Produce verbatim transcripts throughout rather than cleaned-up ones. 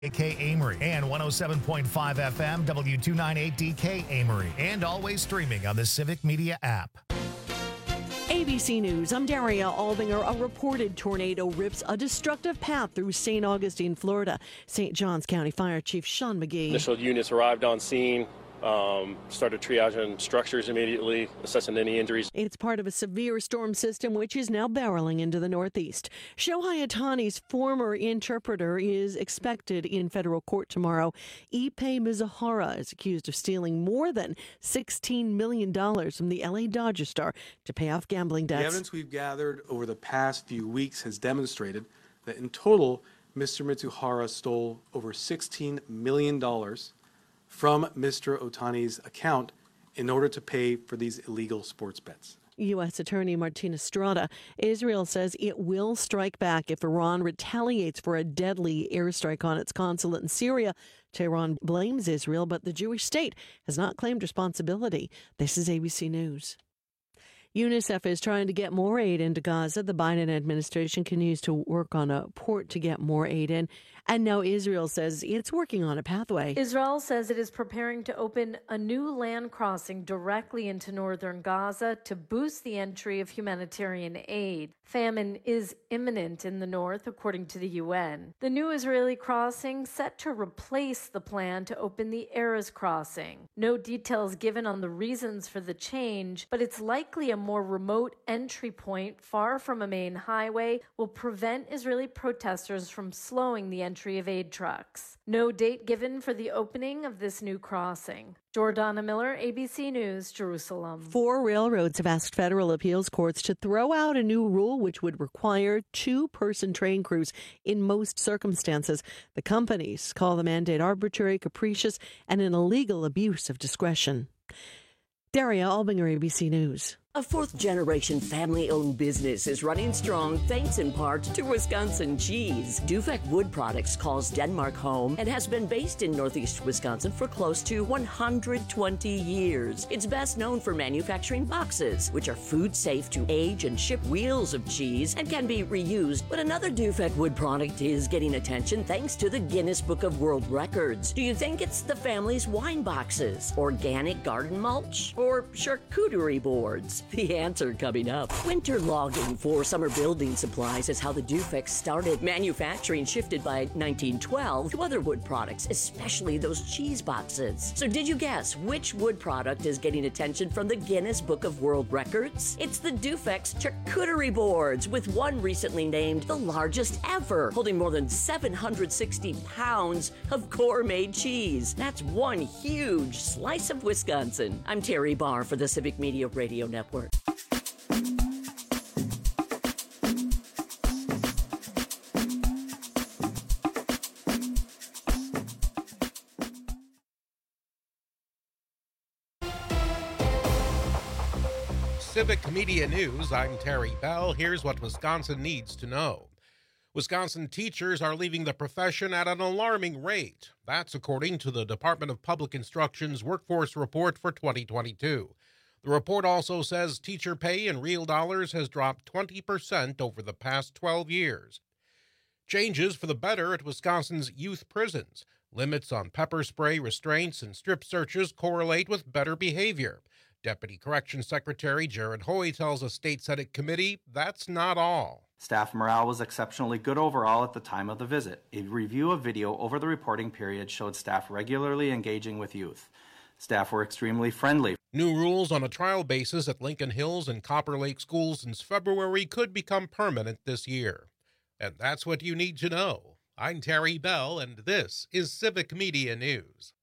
D K Amory and one oh seven point five F M W two ninety-eight D K Amory, and always streaming on the Civic Media app. A B C News, I'm Daria Albinger. A reported tornado rips a destructive path through Saint Augustine, Florida. Saint Johns County Fire Chief Sean McGee. Initial units arrived on scene. Um, started triaging structures immediately, assessing any injuries. It's part of a severe storm system which is now barreling into the Northeast. Shohei Ohtani's former interpreter is expected in federal court tomorrow. Ippei Mizuhara is accused of stealing more than sixteen million dollars from the L A Dodgers star to pay off gambling debts. The evidence we've gathered over the past few weeks has demonstrated that in total, Mister Mizuhara stole over sixteen million dollars from Mister Ohtani's account in order to pay for these illegal sports bets. U S. Attorney Martina Strada. Israel says it will strike back if Iran retaliates for a deadly airstrike on its consulate in Syria. Tehran blames Israel, but the Jewish state has not claimed responsibility. This is A B C News. UNICEF is trying to get more aid into Gaza. The Biden administration continues to work on a port to get more aid in. And now Israel says it's working on a pathway. Israel says it is preparing to open a new land crossing directly into northern Gaza to boost the entry of humanitarian aid. Famine is imminent in the north, according to the U N. The new Israeli crossing set to replace the plan to open the Erez crossing. No details given on the reasons for the change, but it's likely a more remote entry point far from a main highway will prevent Israeli protesters from slowing the entry of aid trucks. No date given for the opening of this new crossing. Jordana Miller, A B C News, Jerusalem. Four railroads have asked federal appeals courts to throw out a new rule which would require two-person train crews in most circumstances. The companies call the mandate arbitrary, capricious, and an illegal abuse of discretion. Daria Albinger, A B C News. A fourth-generation family-owned business is running strong thanks in part to Wisconsin cheese. Dufek Wood Products calls Denmark home and has been based in northeast Wisconsin for close to one hundred twenty years. It's best known for manufacturing boxes, which are food safe to age and ship wheels of cheese and can be reused. But another Dufek Wood product is getting attention thanks to the Guinness Book of World Records. Do you think it's the family's wine boxes, organic garden mulch, or charcuterie boards? The answer coming up. Winter logging for summer building supplies is how the Dufek started. Manufacturing shifted by nineteen twelve to other wood products, especially those cheese boxes. So did you guess which wood product is getting attention from the Guinness Book of World Records? It's the Dufek's charcuterie boards, with one recently named the largest ever, holding more than seven hundred sixty pounds of core-made cheese. That's one huge slice of Wisconsin. I'm Terry Barr for the Civic Media Radio Network. Civic Media News, I'm Terry Bell. Here's what Wisconsin needs to know. Wisconsin teachers are leaving the profession at an alarming rate. That's according to the Department of Public Instruction's Workforce Report for twenty twenty-two. The report also says teacher pay in real dollars has dropped twenty percent over the past twelve years. Changes for the better at Wisconsin's youth prisons. Limits on pepper spray restraints and strip searches correlate with better behavior. Deputy Corrections Secretary Jared Hoy tells a state Senate committee that's not all. Staff morale was exceptionally good overall at the time of the visit. A review of video over the reporting period showed staff regularly engaging with youth. Staff were extremely friendly. New rules on a trial basis at Lincoln Hills and Copper Lake schools since February could become permanent this year. And that's what you need to know. I'm Terry Bell, and this is Civic Media News.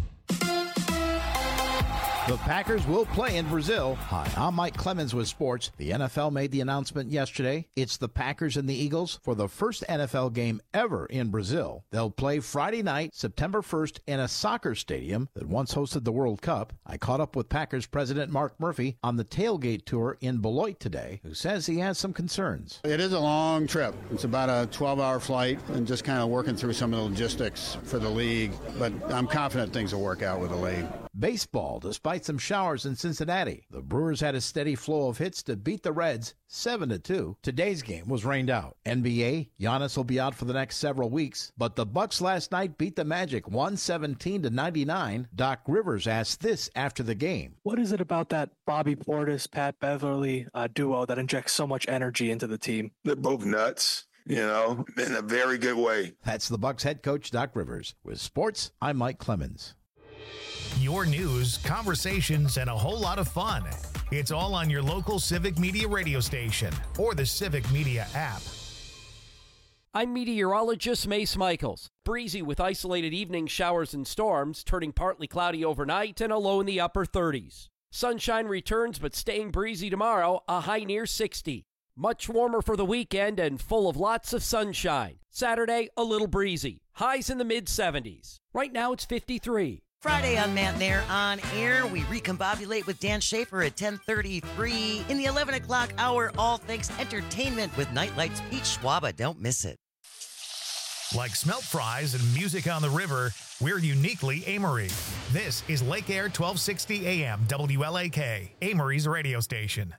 The Packers will play in Brazil. Hi, I'm Mike Clemens with sports. The N F L made the announcement yesterday. It's the Packers and the Eagles for the first N F L game ever in Brazil. They'll play Friday night, September first, in a soccer stadium that once hosted the World Cup. I caught up with Packers president Mark Murphy on the tailgate tour in Beloit today, who says he has some concerns. It is a long trip. It's about a twelve-hour flight and just kind of working through some of the logistics for the league. But I'm confident things will work out with the league. Baseball, despite might some showers in Cincinnati. The Brewers had a steady flow of hits to beat the Reds seven to two. Today's game was rained out. N B A, Giannis will be out for the next several weeks, but the Bucks last night beat the Magic one seventeen to ninety-nine. Doc Rivers asked this after the game. What is it about that Bobby Portis, Pat Beverly uh, duo that injects so much energy into the team? They're both nuts, you know, in a very good way. That's the Bucks head coach, Doc Rivers. With sports, I'm Mike Clemens. Your news, conversations, and a whole lot of fun. It's all on your local Civic Media radio station or the Civic Media app. I'm meteorologist Mace Michaels. Breezy with isolated evening showers and storms, turning partly cloudy overnight and a low in the upper thirties. Sunshine returns, but staying breezy tomorrow, a high near sixty. Much warmer for the weekend and full of lots of sunshine. Saturday, a little breezy. Highs in the mid seventies. Right now, it's fifty-three. Friday on Matt and Air on Air, we recombobulate with Dan Schaefer at ten thirty-three. In the eleven o'clock hour, all things entertainment with Nightlight's Pete Schwaba. Don't miss it. Like smelt fries and music on the river, we're uniquely Amory. This is Lake Air twelve sixty A M W L A K, Amory's radio station.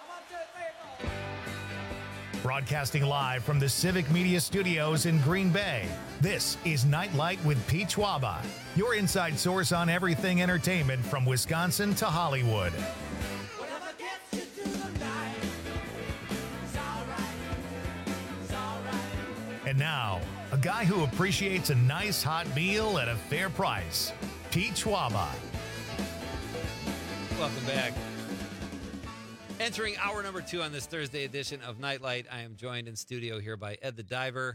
Broadcasting live from the Civic Media Studios in Green Bay, this is Nightlight with Pete Schwaba, your inside source on everything entertainment from Wisconsin to Hollywood. And now, a guy who appreciates a nice hot meal at a fair price, Pete Schwaba. Welcome back. Entering hour number two on this Thursday edition of Nightlight, I am joined in studio here by Ed the Diver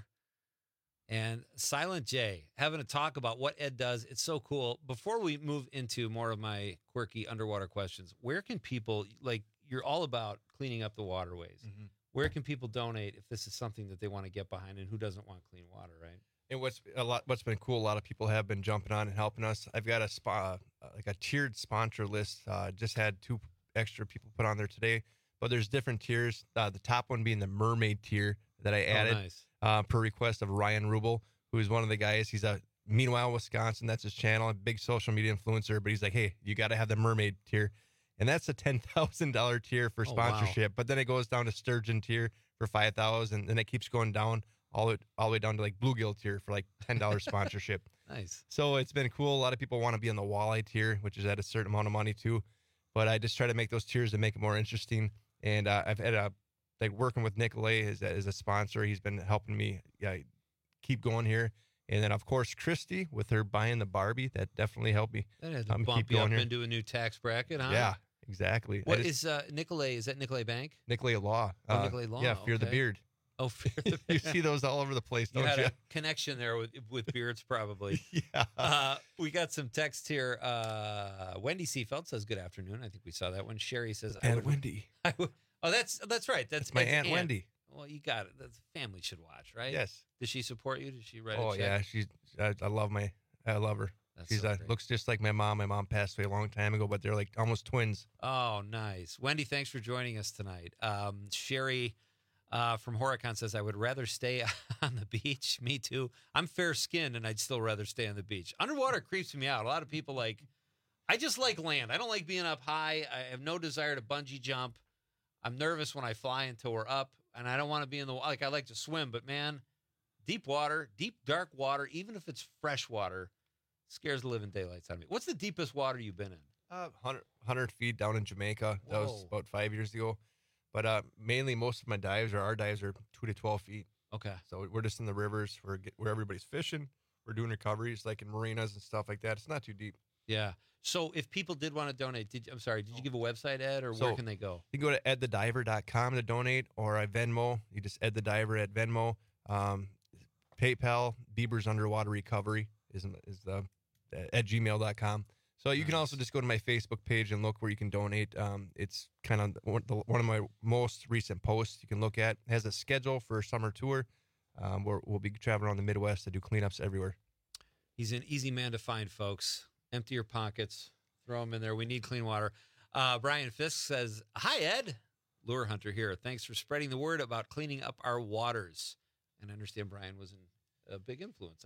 and Silent J, having a talk about what Ed does. It's so cool. Before we move into more of my quirky underwater questions, where can people, like, you're all about cleaning up the waterways. Mm-hmm. Where can people donate if this is something that they want to get behind, and who doesn't want clean water, right? And what's a lot, what's been cool, a lot of people have been jumping on and helping us. I've got a spa, uh, like a tiered sponsor list. Uh, just had two extra people put on there today, but there's different tiers. Uh, the top one being the mermaid tier that I added oh, nice. uh, per request of Ryan Rubel, who is one of the guys. He's a Meanwhile Wisconsin. That's his channel, a big social media influencer. But he's like, hey, you got to have the mermaid tier. And that's a ten thousand dollars tier for sponsorship. Oh, wow. But then it goes down to sturgeon tier for five thousand dollars, and it keeps going down all the, way, all the way down to like bluegill tier for like ten dollars sponsorship. Nice. So it's been cool. A lot of people want to be on the walleye tier, which is at a certain amount of money too. But I just try to make those tiers to make it more interesting. And uh, I've had a, like working with Nicolay as, as a sponsor. He's been helping me yeah, keep going here. And then, of course, Christy with her buying the Barbie. That definitely helped me. That had to um, bump keep you going up here. into a new tax bracket, huh? Yeah. Exactly. What just, is uh, Nicolay? Is that Nicolay Bank? Nicolay Law. Oh, uh, Nicolay Law. Yeah, Fear okay. the Beard. Oh, Fear the Beard. You see those all over the place, don't you? Had you? a connection there with with beards, probably. Yeah. Uh, we got some text here. Uh, Wendy Seafeld says, "Good afternoon." I think we saw that one. Sherry says, "And I would, Wendy." I would, oh, that's that's right. That's, that's my Ed's aunt, aunt Wendy. Well, you got it. That's family should watch, right? Yes. Does she support you? Does she write? Oh a check? yeah, she's. I, I love my. I love her. That's She's so uh, great. looks just like my mom. My mom passed away a long time ago, but they're like almost twins. Oh, nice. Wendy, thanks for joining us tonight. Um, Sherry uh, from Horicon says, I would rather stay on the beach. Me too. I'm fair-skinned, and I'd still rather stay on the beach. Underwater creeps me out. A lot of people like, I just like land. I don't like being up high. I have no desire to bungee jump. I'm nervous when I fly until we're up, and I don't want to be in the, like, I like to swim, but man, deep water, deep, dark water, even if it's fresh water, scares the living daylights out of me. What's the deepest water you've been in? Uh, one hundred, one hundred feet down in Jamaica. That was Whoa. about five years ago. But uh, mainly most of my dives or our dives are two to twelve feet. Okay. So we're just in the rivers where, where everybody's fishing. We're doing recoveries like in marinas and stuff like that. It's not too deep. Yeah. So if people did want to donate, did I'm sorry, did you give a website, Ed, or So where can they go? You can go to ed the diver dot com to donate, or I Venmo. You just Ed the Diver at Venmo. Um, PayPal, Bieber's Underwater Recovery is, is the at gmail dot com. So you Nice. can also just go to my Facebook page and look where you can donate. Um, it's kind of one one of my most recent posts you can look at. It has a schedule for a summer tour um, where we'll be traveling around the Midwest to do cleanups everywhere. He's an easy man to find, folks. Empty your pockets. Throw them in there. We need clean water. Uh, Brian Fisk says, hi, Ed. Lure Hunter here. Thanks for spreading the word about cleaning up our waters. And I understand Brian was an, a big influence on you.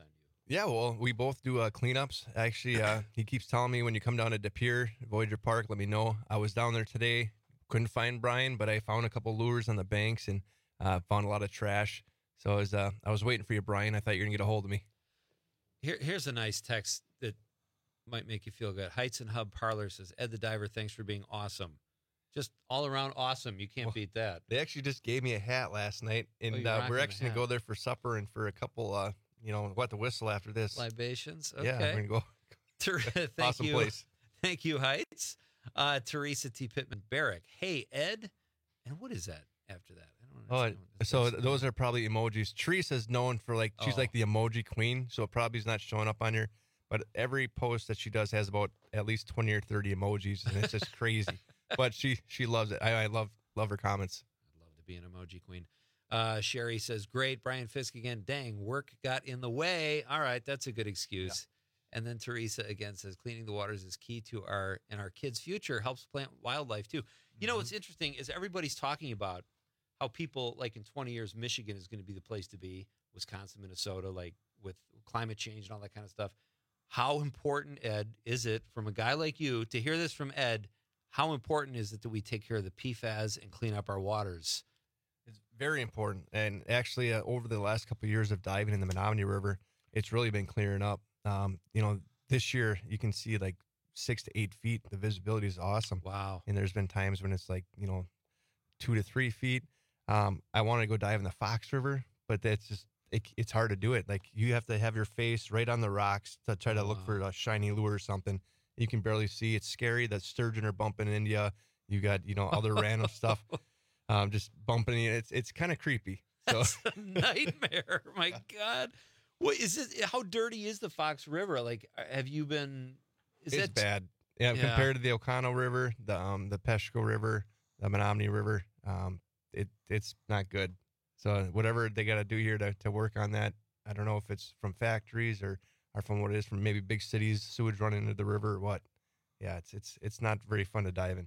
Yeah, well, we both do uh, cleanups. Actually, uh, he keeps telling me when you come down to De Pere, Voyager Park, let me know. I was down there today, couldn't find Brian, but I found a couple lures on the banks and uh, found a lot of trash. So I was uh, I was waiting for you, Brian. I thought you were gonna get a hold of me. Here, here's a nice text that might make you feel good. Heights and Hub Parlor says, Ed the Diver, thanks for being awesome. Just all around awesome. You can't well, beat that. They actually just gave me a hat last night, and oh, uh, we're actually gonna go there for supper and for a couple. Uh, You know, what the whistle after this. Libations? Okay. Yeah, we're going to go. Thank awesome you. place. Thank you, Heights. Uh, Teresa T. Pittman Barrick. Hey, Ed. And what is that after that? I don't understand. Oh, so those are probably emojis. Teresa's known for like, she's Oh. like the emoji queen, so it probably is not showing up on here. But every post that she does has about at least twenty or thirty emojis, and it's just crazy. But she she loves it. I, I love love her comments. I'd love to be an emoji queen. Uh, Sherry says, great. Brian Fisk again. Dang, work got in the way. All right, that's a good excuse. Yeah. And then Teresa again says, cleaning the waters is key to our and our kids' future, helps plant wildlife too. You know, what's interesting is everybody's talking about how people, like in twenty years, Michigan is going to be the place to be, Wisconsin, Minnesota, like with climate change and all that kind of stuff. How important, Ed, is it from a guy like you to hear this from Ed? How important is it that we take care of the P FAS and clean up our waters? It's very important. And actually, uh, over the last couple of years of diving in the Menominee River, it's really been clearing up. Um, you know, this year you can see like six to eight feet. The visibility is awesome. Wow. And there's been times when it's like, you know, two to three feet. Um, I want to go dive in the Fox River, but that's just, it, it's hard to do it. Like you have to have your face right on the rocks to try to wow. look for a shiny lure or something. You can barely see. It's scary. That sturgeon are bumping into you. You got, you know, other random stuff. Um, just bumping it. It's it's kind of creepy. So. That's a nightmare. My God, what is it? How dirty is the Fox River? Like, have you been? Is it's that, bad. Yeah, yeah, compared to the Oconto River, the um the Peshco River, the Menominee River, um, it it's not good. So whatever they got to do here to to work on that, I don't know if it's from factories or or from what it is from maybe big cities, sewage running into the river or what. Yeah, it's it's it's not very fun to dive in.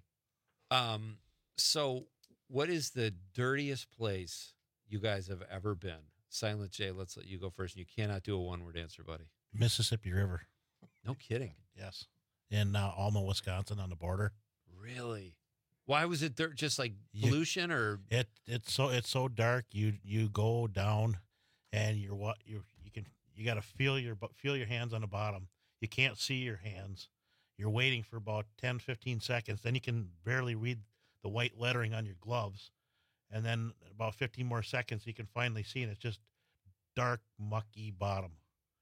Um. So. What is the dirtiest place you guys have ever been? Silent J, let's let you go first. You cannot do a one-word answer, buddy. Mississippi River. No kidding. Yes. In uh, Alma, Wisconsin on the border. Really? Why was it dirt? Just like pollution you, or? It It's so it's so dark. You you go down and you're what you you can you got to feel your feel your hands on the bottom. You can't see your hands. You're waiting for about ten, fifteen seconds. Then you can barely read the white lettering on your gloves, and then about fifteen more seconds you can finally see, and it's just dark, mucky bottom.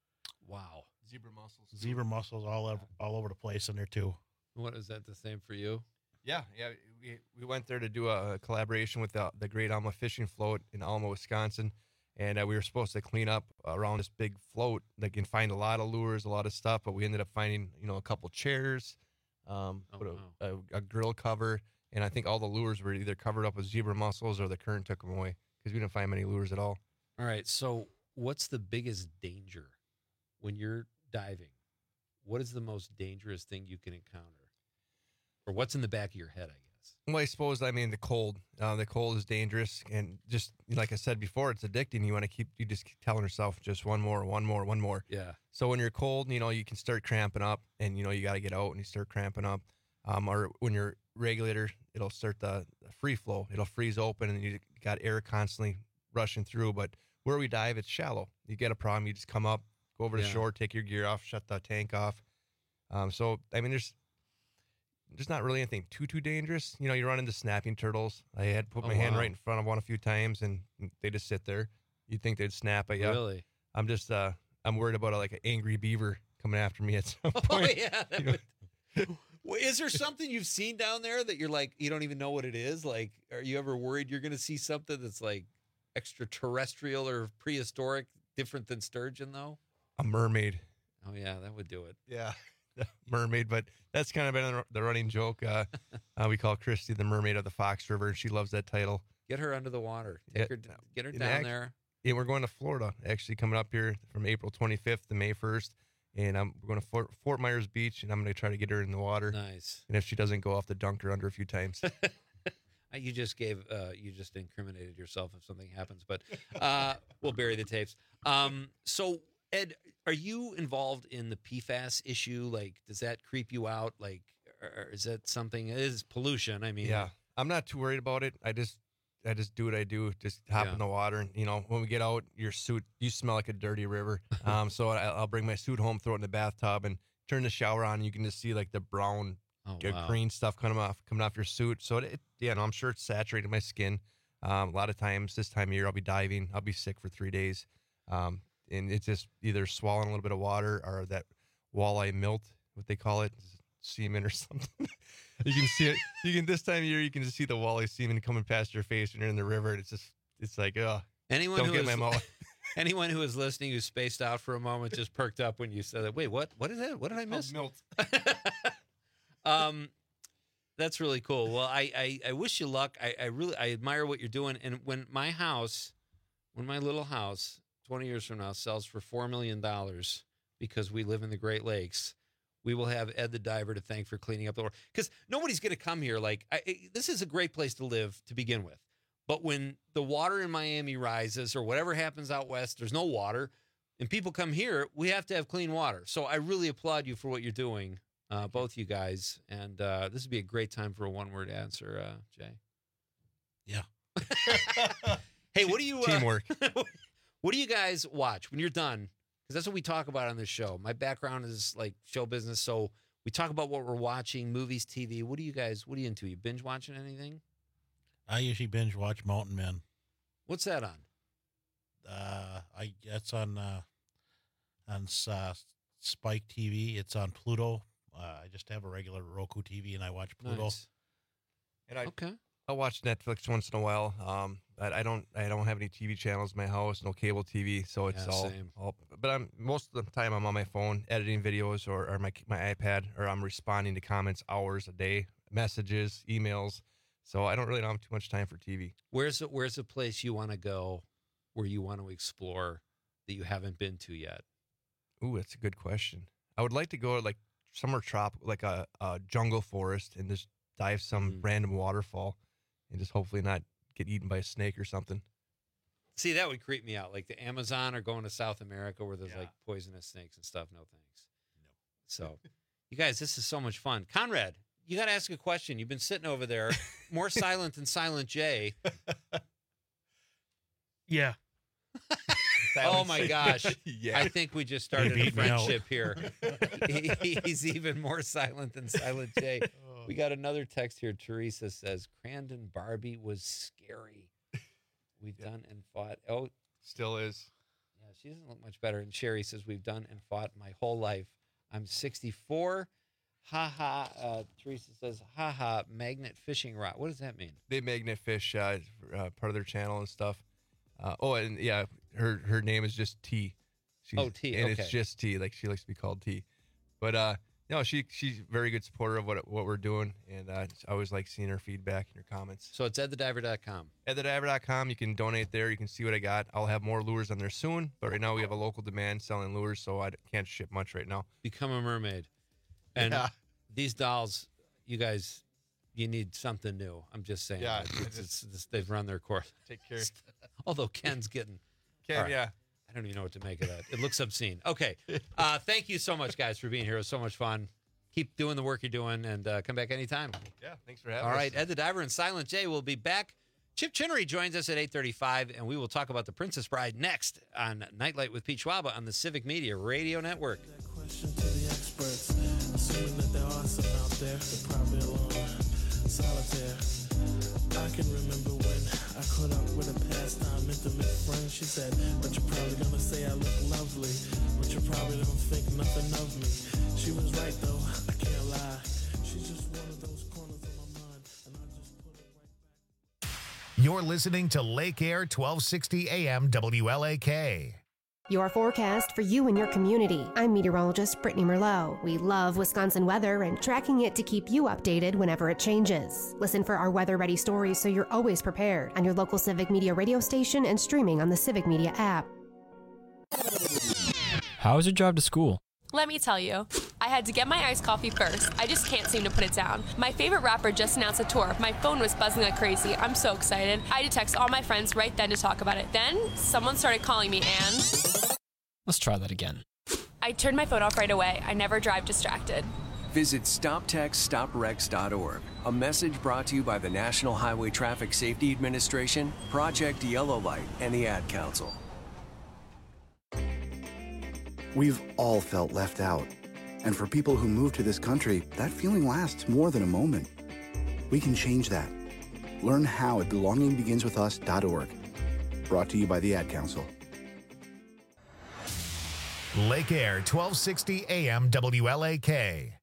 Wow. Zebra mussels. Zebra mussels all over, all over the place in there too. What is that the same for you? Yeah, yeah. We we went there to do a collaboration with the, the Great Alma Fishing Float in Alma, Wisconsin, and uh, we were supposed to clean up around this big float. They can find a lot of lures, a lot of stuff, but we ended up finding, you know, a couple chairs, um, oh, put a, wow. a, a grill cover. And I think all the lures were either covered up with zebra mussels or the current took them away because we didn't find many lures at all. All right. So what's the biggest danger when you're diving? What is the most dangerous thing you can encounter? Or what's in the back of your head, I guess? Well, I suppose, I mean, the cold. Uh, the cold is dangerous. And just like I said before, it's addicting. You want to keep, you just keep telling yourself just one more, one more, one more. Yeah. So when you're cold, you know, you can start cramping up and, you know, you got to get out and you start cramping up. Um, or when you're regulator, it'll start the free flow. It'll freeze open and you got air constantly rushing through. But where we dive, it's shallow. You get a problem, you just come up, go over yeah. the shore, take your gear off, shut the tank off. Um, so, I mean, there's there's not really anything too, too dangerous. You know, you run into snapping turtles. I had put oh, my hand wow. right in front of one a few times and they just sit there. You'd think they'd snap at you. Really? I'm just, uh, I'm worried about a, like an angry beaver coming after me at some point. Oh, yeah. That you know? would... Well, is there something you've seen down there that you're like, you don't even know what it is? Like, are you ever worried you're going to see something that's like extraterrestrial or prehistoric, different than sturgeon, though? A mermaid. Oh, yeah, that would do it. Yeah, mermaid. But that's kind of been the running joke. Uh, uh, we call Christy the mermaid of the Fox River, and she loves that title. Get her under the water. Take yeah. her, get her And down act- there. Yeah, we're going to Florida, actually, coming up here from April twenty-fifth to May first. And I'm we're going to Fort, Fort Myers Beach, and I'm going to try to get her in the water. Nice. And if she doesn't go off, to dunk her under a few times. You just gave, uh, you just incriminated yourself if something happens, but uh, we'll bury the tapes. Um, so Ed, are you involved in the P FAS issue? Like, does that creep you out? Like, or is that something? It is pollution. I mean, yeah, I'm not too worried about it. I just, I just do what I do. Just hop Yeah. in the water, and you know, when we get out, your suit, you smell like a dirty river. um, so I, I'll bring my suit home, throw it in the bathtub, and turn the shower on. And you can just see like the brown, Oh, uh, wow. green stuff coming off, coming off your suit. So it, it yeah, no, I'm sure it's saturated my skin. Um, a lot of times this time of year, I'll be diving. I'll be sick for three days. Um, and it's just either swallowing a little bit of water or that walleye milt, what they call it, semen or something. You can see it. You can this time of year, you can just see the walleye semen coming past your face when you're in the river. And it's just, it's like, oh, Anyone don't who get is, my mouth. anyone who is listening who spaced out for a moment just perked up when you said that. Wait, what? What is that? What did I miss? Milt. Um, that's really cool. Well, I, I, I wish you luck. I, I really I admire what you're doing. And when my house, when my little house, twenty years from now, sells for four million dollars because we live in the Great Lakes, we will have Ed the Diver to thank for cleaning up the water. Because nobody's going to come here. Like, I, I- this is a great place to live to begin with. But when the water in Miami rises or whatever happens out west, there's no water, and people come here, we have to have clean water. So I really applaud you for what you're doing, uh, both you guys. And uh, this would be a great time for a one-word answer, uh, Jay. Yeah. Hey, what do you... Uh, Teamwork. what do you guys watch when you're done? Because that's what we talk about on this show. My background is like show business, so we talk about what we're watching, movies, T V. What do you guys, what are you into? You binge watching anything? I usually binge watch Mountain Men. What's that on? Uh, I that's on uh, on uh, Spike T V. It's on Pluto. Uh, I just have a regular Roku T V and I watch Pluto. Nice. And I, Okay. I'll watch Netflix once in a while. Um, but I don't, I don't have any T V channels in my house, no cable T V, so it's Yeah, all, same. all. But I'm most of the time I'm on my phone editing videos or, or my my iPad, or I'm responding to comments hours a day, messages, emails. So I don't really have too much time for T V. Where's a, where's a place you want to go where you want to explore that you haven't been to yet? Ooh, that's a good question. I would like to go to like somewhere tropical, like a, a jungle forest, and just dive some Mm. random waterfall, and just hopefully not get eaten by a snake or something. See, that would creep me out. Like the Amazon or going to South America where there's Yeah. like poisonous snakes and stuff. No thanks. No. So, you guys, this is so much fun. Conrad, you got to ask a question. You've been sitting over there, more silent than Silent J. Yeah. Oh my gosh. Yeah. I think we just started a beat me out. friendship here. He- he's even more silent than Silent J. We got another text here. Teresa says, Crandon Barbie was scary. We've done and fought. Oh, Still is. yeah, she doesn't look much better. And Sherry says, we've done and fought my whole life. I'm sixty-four. Ha ha. Uh, Teresa says, ha ha, magnet fishing rod. What does that mean? They magnet fish, uh, uh, part of their channel and stuff. Uh, oh, and yeah, her her name is just T. She's, Oh, T, and okay. it's just T. Like she likes to be called T. But uh, no, she she's a very good supporter of what what we're doing, and uh, I always like seeing her feedback and her comments. So it's ed the diver dot com. At the diver dot com, you can donate there. You can see what I got. I'll have more lures on there soon, but right now we have a local demand selling lures, so I can't ship much right now. Become a mermaid. And Yeah. these dolls, you guys, you need something new. I'm just saying. Yeah, It's, I it's, just- it's- they've run their course. Take care. Although Ken's getting. Ken, All right. yeah. I don't even know what to make of that. It looks obscene. Okay. Uh, thank you so much, guys, for being here. It was so much fun. Keep doing the work you're doing and uh, come back anytime. Yeah, thanks for having All us. right. Ed the Diver and Silent J will be back. Chip Chinnery joins us at eight thirty-five, and we will talk about The Princess Bride next on Nightlight with Pete Schwaba on the Civic Media Radio Network. Question to the experts, assuming that there are some out there, they're probably alone, solitaire. I can remember when I caught up with a pastime intimate friend. She said, but you're probably gonna say I look lovely, but you probably don't think nothing of me. She was right though, I can't lie. She's just one of those corners of my mind, and I just put it right back. You're listening to Lake Air twelve sixty A M W L A K. Your forecast for you and your community. I'm meteorologist Brittany Merlot. We love Wisconsin weather and tracking it to keep you updated whenever it changes. Listen for our weather-ready stories so you're always prepared on your local Civic Media radio station and streaming on the Civic Media app. How is your drive to school? Let me tell you, I had to get my iced coffee first. I just can't seem to put it down. My favorite rapper just announced a tour. My phone was buzzing like crazy. I'm so excited. I had to text all my friends right then to talk about it. Then, someone started calling me and... Let's try that again. I turned my phone off right away. I never drive distracted. Visit stop text stop wrecks dot org. A message brought to you by the National Highway Traffic Safety Administration, Project Yellow Light, and the Ad Council. We've all felt left out. And for people who move to this country, that feeling lasts more than a moment. We can change that. Learn how at belonging begins with us dot org. Brought to you by the Ad Council. Lake Air, twelve sixty A M W L A K.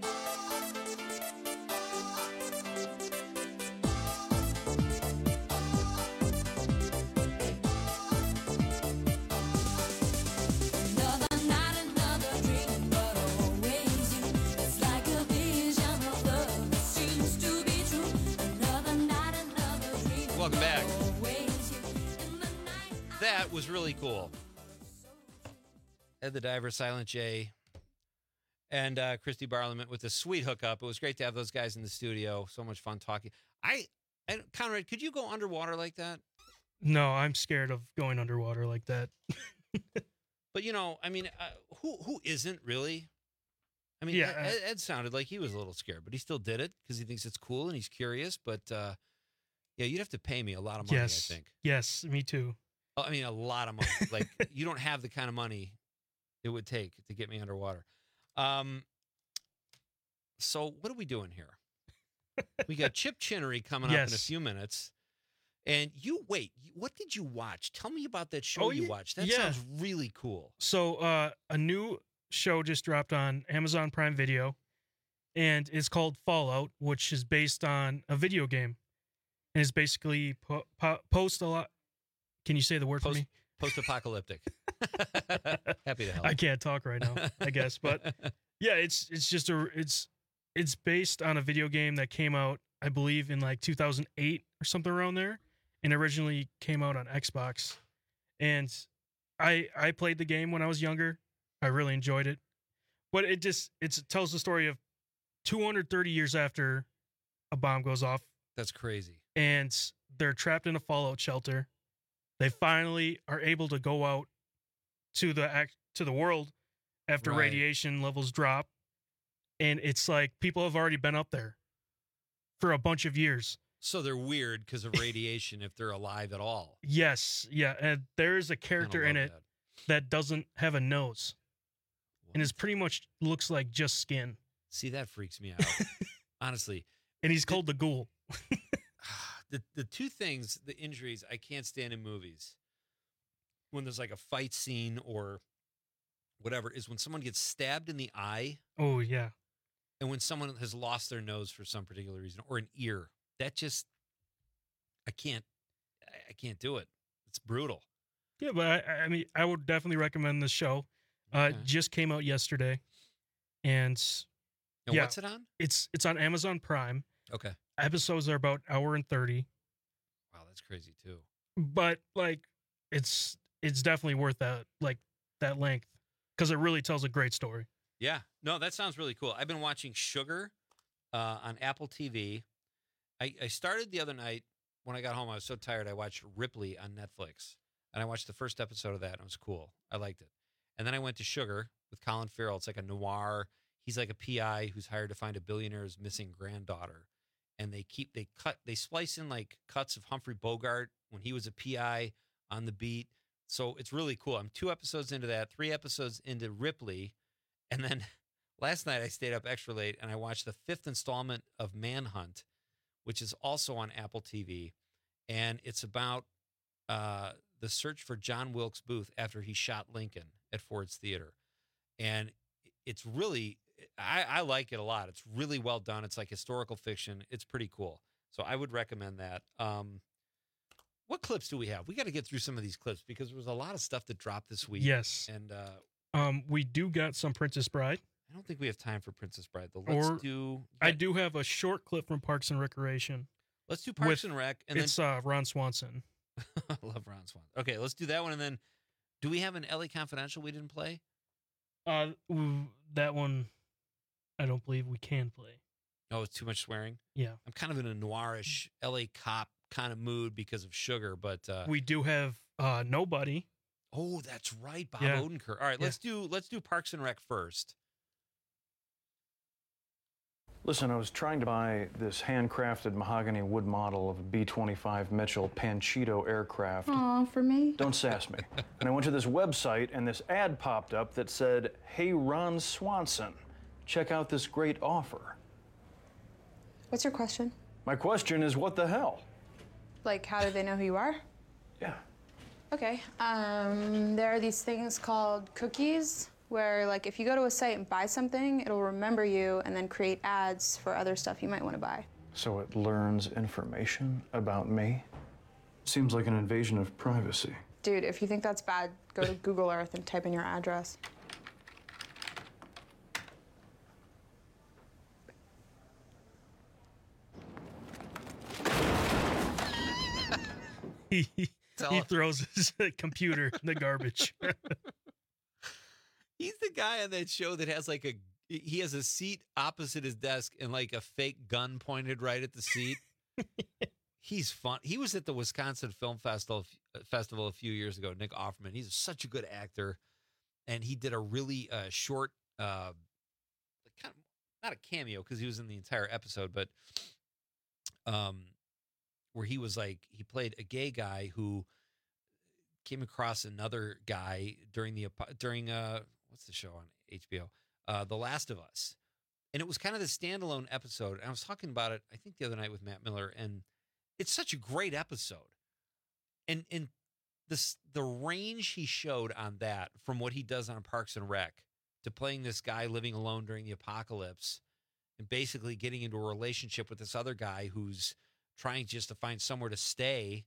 Welcome back. That was really cool. Ed the Diver, Silent J, and uh, Christy Barliament with a sweet hookup. It was great to have those guys in the studio. So much fun talking. I, I Conrad, could you go underwater like that? No, I'm scared of going underwater like that. But, you know, I mean, uh, who who isn't really? I mean, Yeah, Ed, Ed sounded like he was a little scared, but he still did it because he thinks it's cool and he's curious. But, uh, yeah, you'd have to pay me a lot of money, yes. I think. Yes, me too. Oh, I mean, a lot of money. Like, you don't have the kind of money it would take to get me underwater. Um, so what are we doing here? We got Chip Chinnery coming up in a Yes. few minutes. And you, wait, what did you watch? Tell me about that show Oh, you yeah. watched. That Yeah. sounds really cool. So uh, a new show just dropped on Amazon Prime Video, and it's called Fallout, which is based on a video game, and is basically po- po- post a lot. Can you say the word Post, for me? post-apocalyptic. Happy to help. I can't talk right now, I guess, but yeah, it's it's just a it's it's based on a video game that came out, I believe, in like two thousand eight or something around there, and originally came out on Xbox. And I I played the game when I was younger. I really enjoyed it, but it just it's, it tells the story of two hundred thirty years after a bomb goes off, That's crazy. and they're trapped in a fallout shelter. They finally are able to go out to the act to the world after Right. radiation levels drop, and it's like people have already been up there for a bunch of years. So they're weird because of radiation if they're alive at all. Yes, yeah, and there is a character in love it that. doesn't have a nose, and is pretty much looks like just skin. See, that freaks me out. Honestly. And he's called the Ghoul. The the two things, the injuries I can't stand in movies, when there's like a fight scene or whatever, is when someone gets stabbed in the eye Oh yeah, and when someone has lost their nose for some particular reason or an ear. That just, I can't, I- I can't do it. It's brutal. yeah, but I, I mean, I would definitely recommend this show. Uh, Okay. Just came out yesterday, and And yeah, what's it on? It's it's on Amazon Prime. Okay. Episodes are about an hour and thirty, Wow, that's crazy too. but like it's it's definitely worth that like that length because it really tells a great story. Yeah, no, that sounds really cool. I've been watching Sugar uh, on Apple T V. I, I started the other night when I got home. I was so tired. I watched Ripley on Netflix, and I watched the first episode of that, and it was cool. I liked it. And then I went to Sugar with Colin Farrell. It's like a noir. He's like a P I who's hired to find a billionaire's missing granddaughter, and they keep they cut they splice in like cuts of Humphrey Bogart when he was a P I on the beat. So it's really cool. I'm two episodes into that, three episodes into Ripley. And then last night I stayed up extra late and I watched the fifth installment of Manhunt, which is also on Apple T V. And it's about uh, the search for John Wilkes Booth after he shot Lincoln at Ford's Theater. And it's really, I, I like it a lot. It's really well done. It's like historical fiction. It's pretty cool. So I would recommend that. Um, what clips do we have? We got to get through some of these clips because there was a lot of stuff that dropped this week. Yes. And uh, Um, we do got some Princess Bride. I don't think we have time for Princess Bride, though. Let's Or do. I do have a short clip from Parks and Recreation. Let's do Parks with- and Rec, and it's uh, Ron Swanson. I love Ron Swan. Okay, let's do that one, and then do we have an L A Confidential we didn't play? Uh, w- that one, I don't believe we can play. Oh, it's too much swearing. Yeah. I'm kind of in a noirish L A cop kind of mood because of Sugar, but uh, We do have uh, Nobody. Oh, that's right, Bob Yeah. Odenkirk. All right, Yeah. let's do let's do Parks and Rec first. Listen, I was trying to buy this handcrafted mahogany wood model of a B twenty-five Mitchell Panchito aircraft. Aw, for me? Don't sass me. And I went to this website, and this ad popped up that said, "Hey, Ron Swanson, check out this great offer." What's your question? My question is, what the hell? Like, how do they know who you are? Yeah. Okay. Um, there are these things called cookies, where, like, if you go to a site and buy something, it'll remember you and then create ads for other stuff you might want to buy. So it learns information about me? Seems like an invasion of privacy. Dude, if you think that's bad, go to Google Earth and type in your address. he he Tell- throws his computer in the garbage. He's the guy on that show that has like a he has a seat opposite his desk and like a fake gun pointed right at the seat. He's fun. He was at the Wisconsin Film Festival Festival a few years ago. Nick Offerman. He's such a good actor, and he did a really uh, short, uh, kind of not a cameo because he was in the entire episode, but um, where he was like he played a gay guy who came across another guy during the during uh what's the show on H B O, uh, The Last of Us, and it was kind of the standalone episode. And I was talking about it, I think the other night with Matt Miller, and it's such a great episode. And and this the range he showed on that from what he does on Parks and Rec to playing this guy living alone during the apocalypse and basically getting into a relationship with this other guy who's trying just to find somewhere to stay.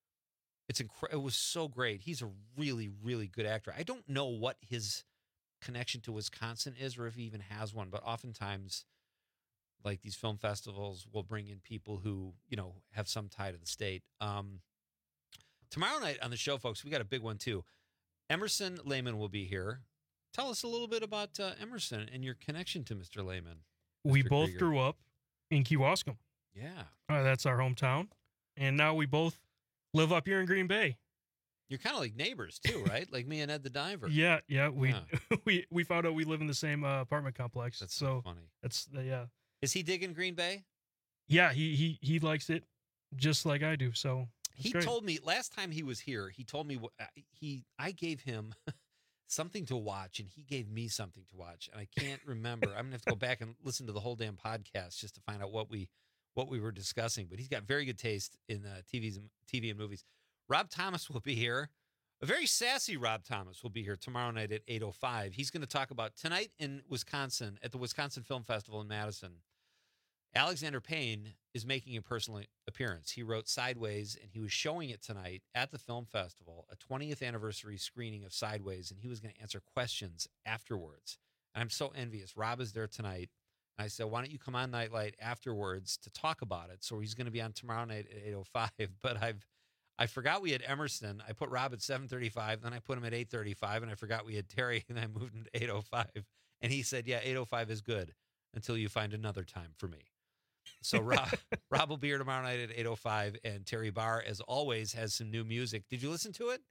It's incre- It was so great. He's a really, really good actor. I don't know what his connection to Wisconsin is or if he even has one, but oftentimes like these film festivals will bring in people who, you know, have some tie to the state. Um, tomorrow night on the show, folks, we got a big one too. Emerson Lehman will be here. Tell us a little bit about uh, Emerson and your connection to Mister Lehman. We Mister both Krieger. grew up in Kewaskum. Yeah. Uh, that's our hometown. And now we both live up here in Green Bay. You're kind of like neighbors too, right? Like me and Ed the Diver. Yeah, yeah. We Yeah. we we found out we live in the same uh, apartment complex. That's so so funny. That's uh, yeah. Is he digging Green Bay? Yeah, he he he likes it just like I do. So it's He great. told me last time he was here, he told me wh- uh, he I gave him something to watch and he gave me something to watch. And I can't remember. I'm going to have to go back and listen to the whole damn podcast just to find out what we what we were discussing, but he's got very good taste in uh, T Vs and T V and movies. Rob Thomas will be here. A very sassy Rob Thomas will be here tomorrow night at eight oh five. He's going to talk about tonight in Wisconsin at the Wisconsin Film Festival in Madison. Alexander Payne is making a personal appearance. He wrote Sideways, and he was showing it tonight at the film festival, a twentieth anniversary screening of Sideways, and he was going to answer questions afterwards. And I'm so envious. Rob is there tonight. And I said, why don't you come on Nightlight afterwards to talk about it? So he's going to be on tomorrow night at eight oh five. But I've I forgot we had Emerson. I put Rob at seven thirty-five, then I put him at eight thirty-five, and I forgot we had Terry, and I moved him to eight oh five. And he said, yeah, eight oh five is good until you find another time for me. So Rob, Rob will be here tomorrow night at eight oh five, and Terry Barr, as always, has some new music. Did you listen to it?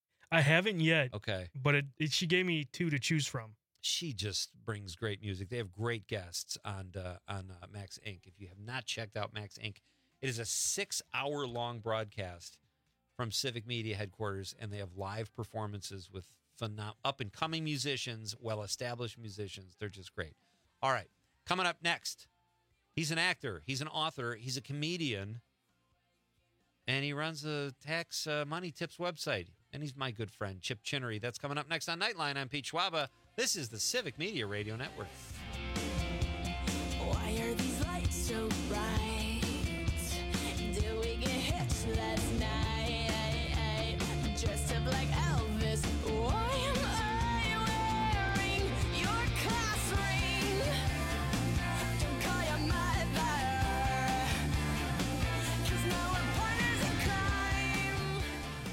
I haven't yet. Okay. But it, it, she gave me two to choose from. She just brings great music. They have great guests on uh, on uh, Max Incorporated. If you have not checked out Max Incorporated, it is a six-hour-long broadcast from Civic Media headquarters, and they have live performances with phenom- up-and-coming musicians, well-established musicians. They're just great. All right, coming up next, he's an actor, he's an author, he's a comedian, and he runs a tax uh, money tips website. And he's my good friend, Chip Chinnery. That's coming up next on Nightline. I'm Pete Schwaba. This is the Civic Media Radio Network. Why are these lights so bright? Did we get hitched last night? Dressed up like Elvis. Why am I wearing your class ring? Don't call your mother, 'cause now we're partners in crime.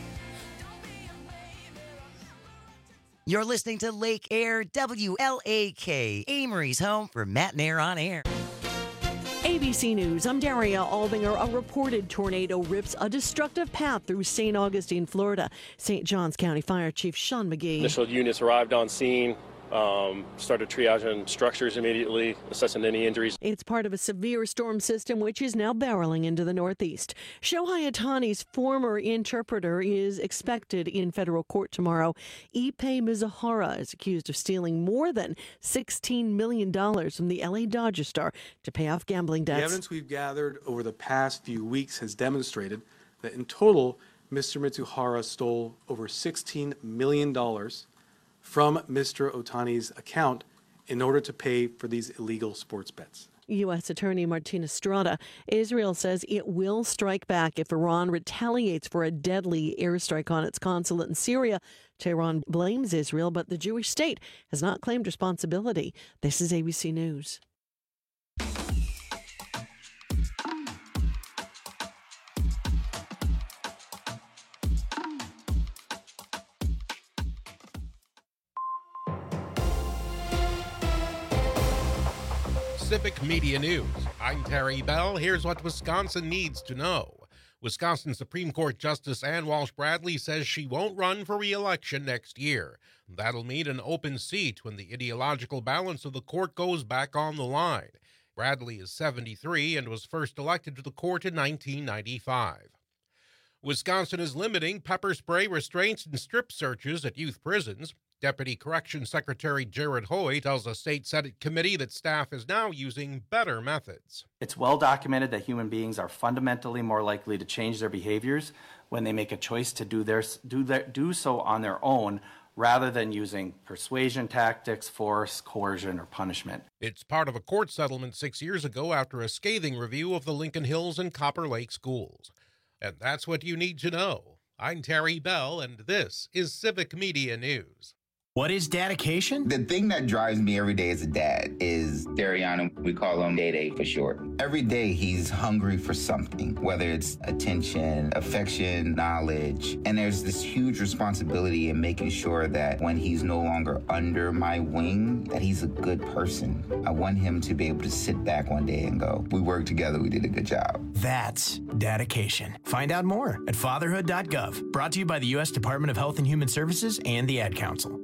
You're listening to Lake Air, W L A K, Amory's home for Matt and Air on Air. A B C News, I'm Daria Albinger. A reported tornado rips a destructive path through Saint Augustine, Florida. Saint Johns County Fire Chief Sean McGee. Initial units arrived on scene, um, started triaging structures immediately, assessing any injuries. It's part of a severe storm system which is now barreling into the Northeast. Shohei Ohtani's former interpreter is expected in federal court tomorrow. Ippei Mizuhara is accused of stealing more than sixteen million dollars from the L A Dodgers star to pay off gambling debts. The evidence we've gathered over the past few weeks has demonstrated that in total, Mister Mizuhara stole over sixteen million dollars from Mister Ohtani's account in order to pay for these illegal sports bets. U S. Attorney Martina Strada. Israel says it will strike back if Iran retaliates for a deadly airstrike on its consulate in Syria. Tehran blames Israel, but the Jewish state has not claimed responsibility. This is A B C News. Civic Media News. I'm Terry Bell. Here's what Wisconsin needs to know. Wisconsin Supreme Court Justice Ann Walsh Bradley says she won't run for re-election next year. That'll mean an open seat when the ideological balance of the court goes back on the line. Bradley is seventy-three and was first elected to the court in nineteen ninety-five. Wisconsin is limiting pepper spray restraints and strip searches at youth prisons. Deputy Corrections Secretary Jared Hoy tells a state Senate committee that staff is now using better methods. It's well documented that human beings are fundamentally more likely to change their behaviors when they make a choice to do, their, do, their, do so on their own rather than using persuasion tactics, force, coercion, or punishment. It's part of a court settlement six years ago after a scathing review of the Lincoln Hills and Copper Lake schools. And that's what you need to know. I'm Terry Bell, and this is Civic Media News. What is dedication? The thing that drives me every day as a dad is Dariano. We call him Day Day for short. Every day he's hungry for something, whether it's attention, affection, knowledge. And there's this huge responsibility in making sure that when he's no longer under my wing, that he's a good person. I want him to be able to sit back one day and go, we worked together, we did a good job. That's dedication. Find out more at fatherhood dot gov. Brought to you by the U S Department of Health and Human Services and the Ad Council.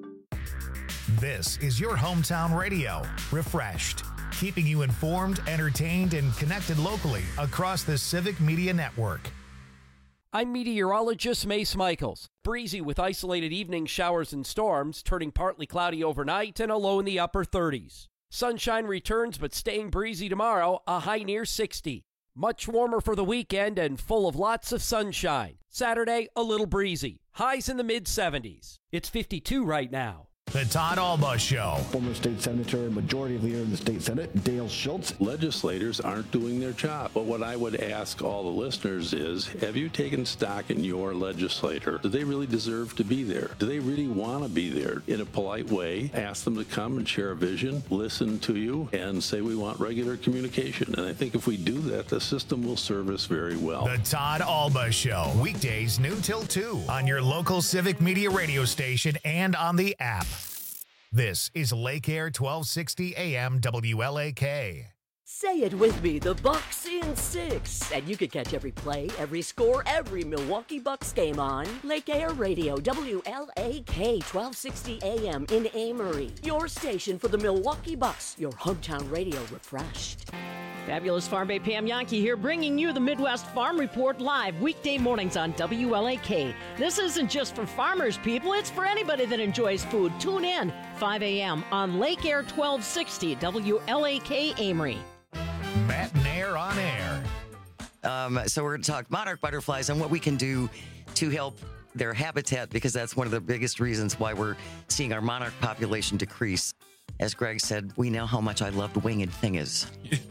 This is your hometown radio, Refreshed, keeping you informed, entertained, and connected locally across the Civic Media Network. I'm meteorologist Mace Michaels. Breezy with isolated evening showers and storms, turning partly cloudy overnight and a low in the upper thirties. Sunshine returns, but staying breezy tomorrow, a high near sixty. Much warmer for the weekend and full of lots of sunshine. Saturday, a little breezy. Highs in the mid seventies. It's fifty-two right now. The Todd Alba Show. Former state senator and majority leader in the state Senate, Dale Schultz. Legislators aren't doing their job. But what I would ask all the listeners is, have you taken stock in your legislator? Do they really deserve to be there? Do they really want to be there? In a polite way, ask them to come and share a vision, listen to you, and say we want regular communication. And I think if we do that, the system will serve us very well. The Todd Alba Show. Weekdays noon till two on your local Civic Media radio station and on the app. This is Lake Air twelve sixty A M W L A K. Say it with me, the Bucks in six. And you can catch every play, every score, every Milwaukee Bucks game on Lake Air Radio, W L A K, twelve sixty A M in Amory. Your station for the Milwaukee Bucks, your hometown radio refreshed. Fabulous Farm Bay Pam Yankee here, bringing you the Midwest Farm Report live weekday mornings on W L A K. This isn't just for farmers, people. It's for anybody that enjoys food. Tune in five A M on Lake Air twelve sixty W L A K Amory. Matt Nair on air. Um, so we're going to talk monarch butterflies and what we can do to help their habitat, because that's one of the biggest reasons why we're seeing our monarch population decrease. As Greg said, we know how much I loved Winged Thingers.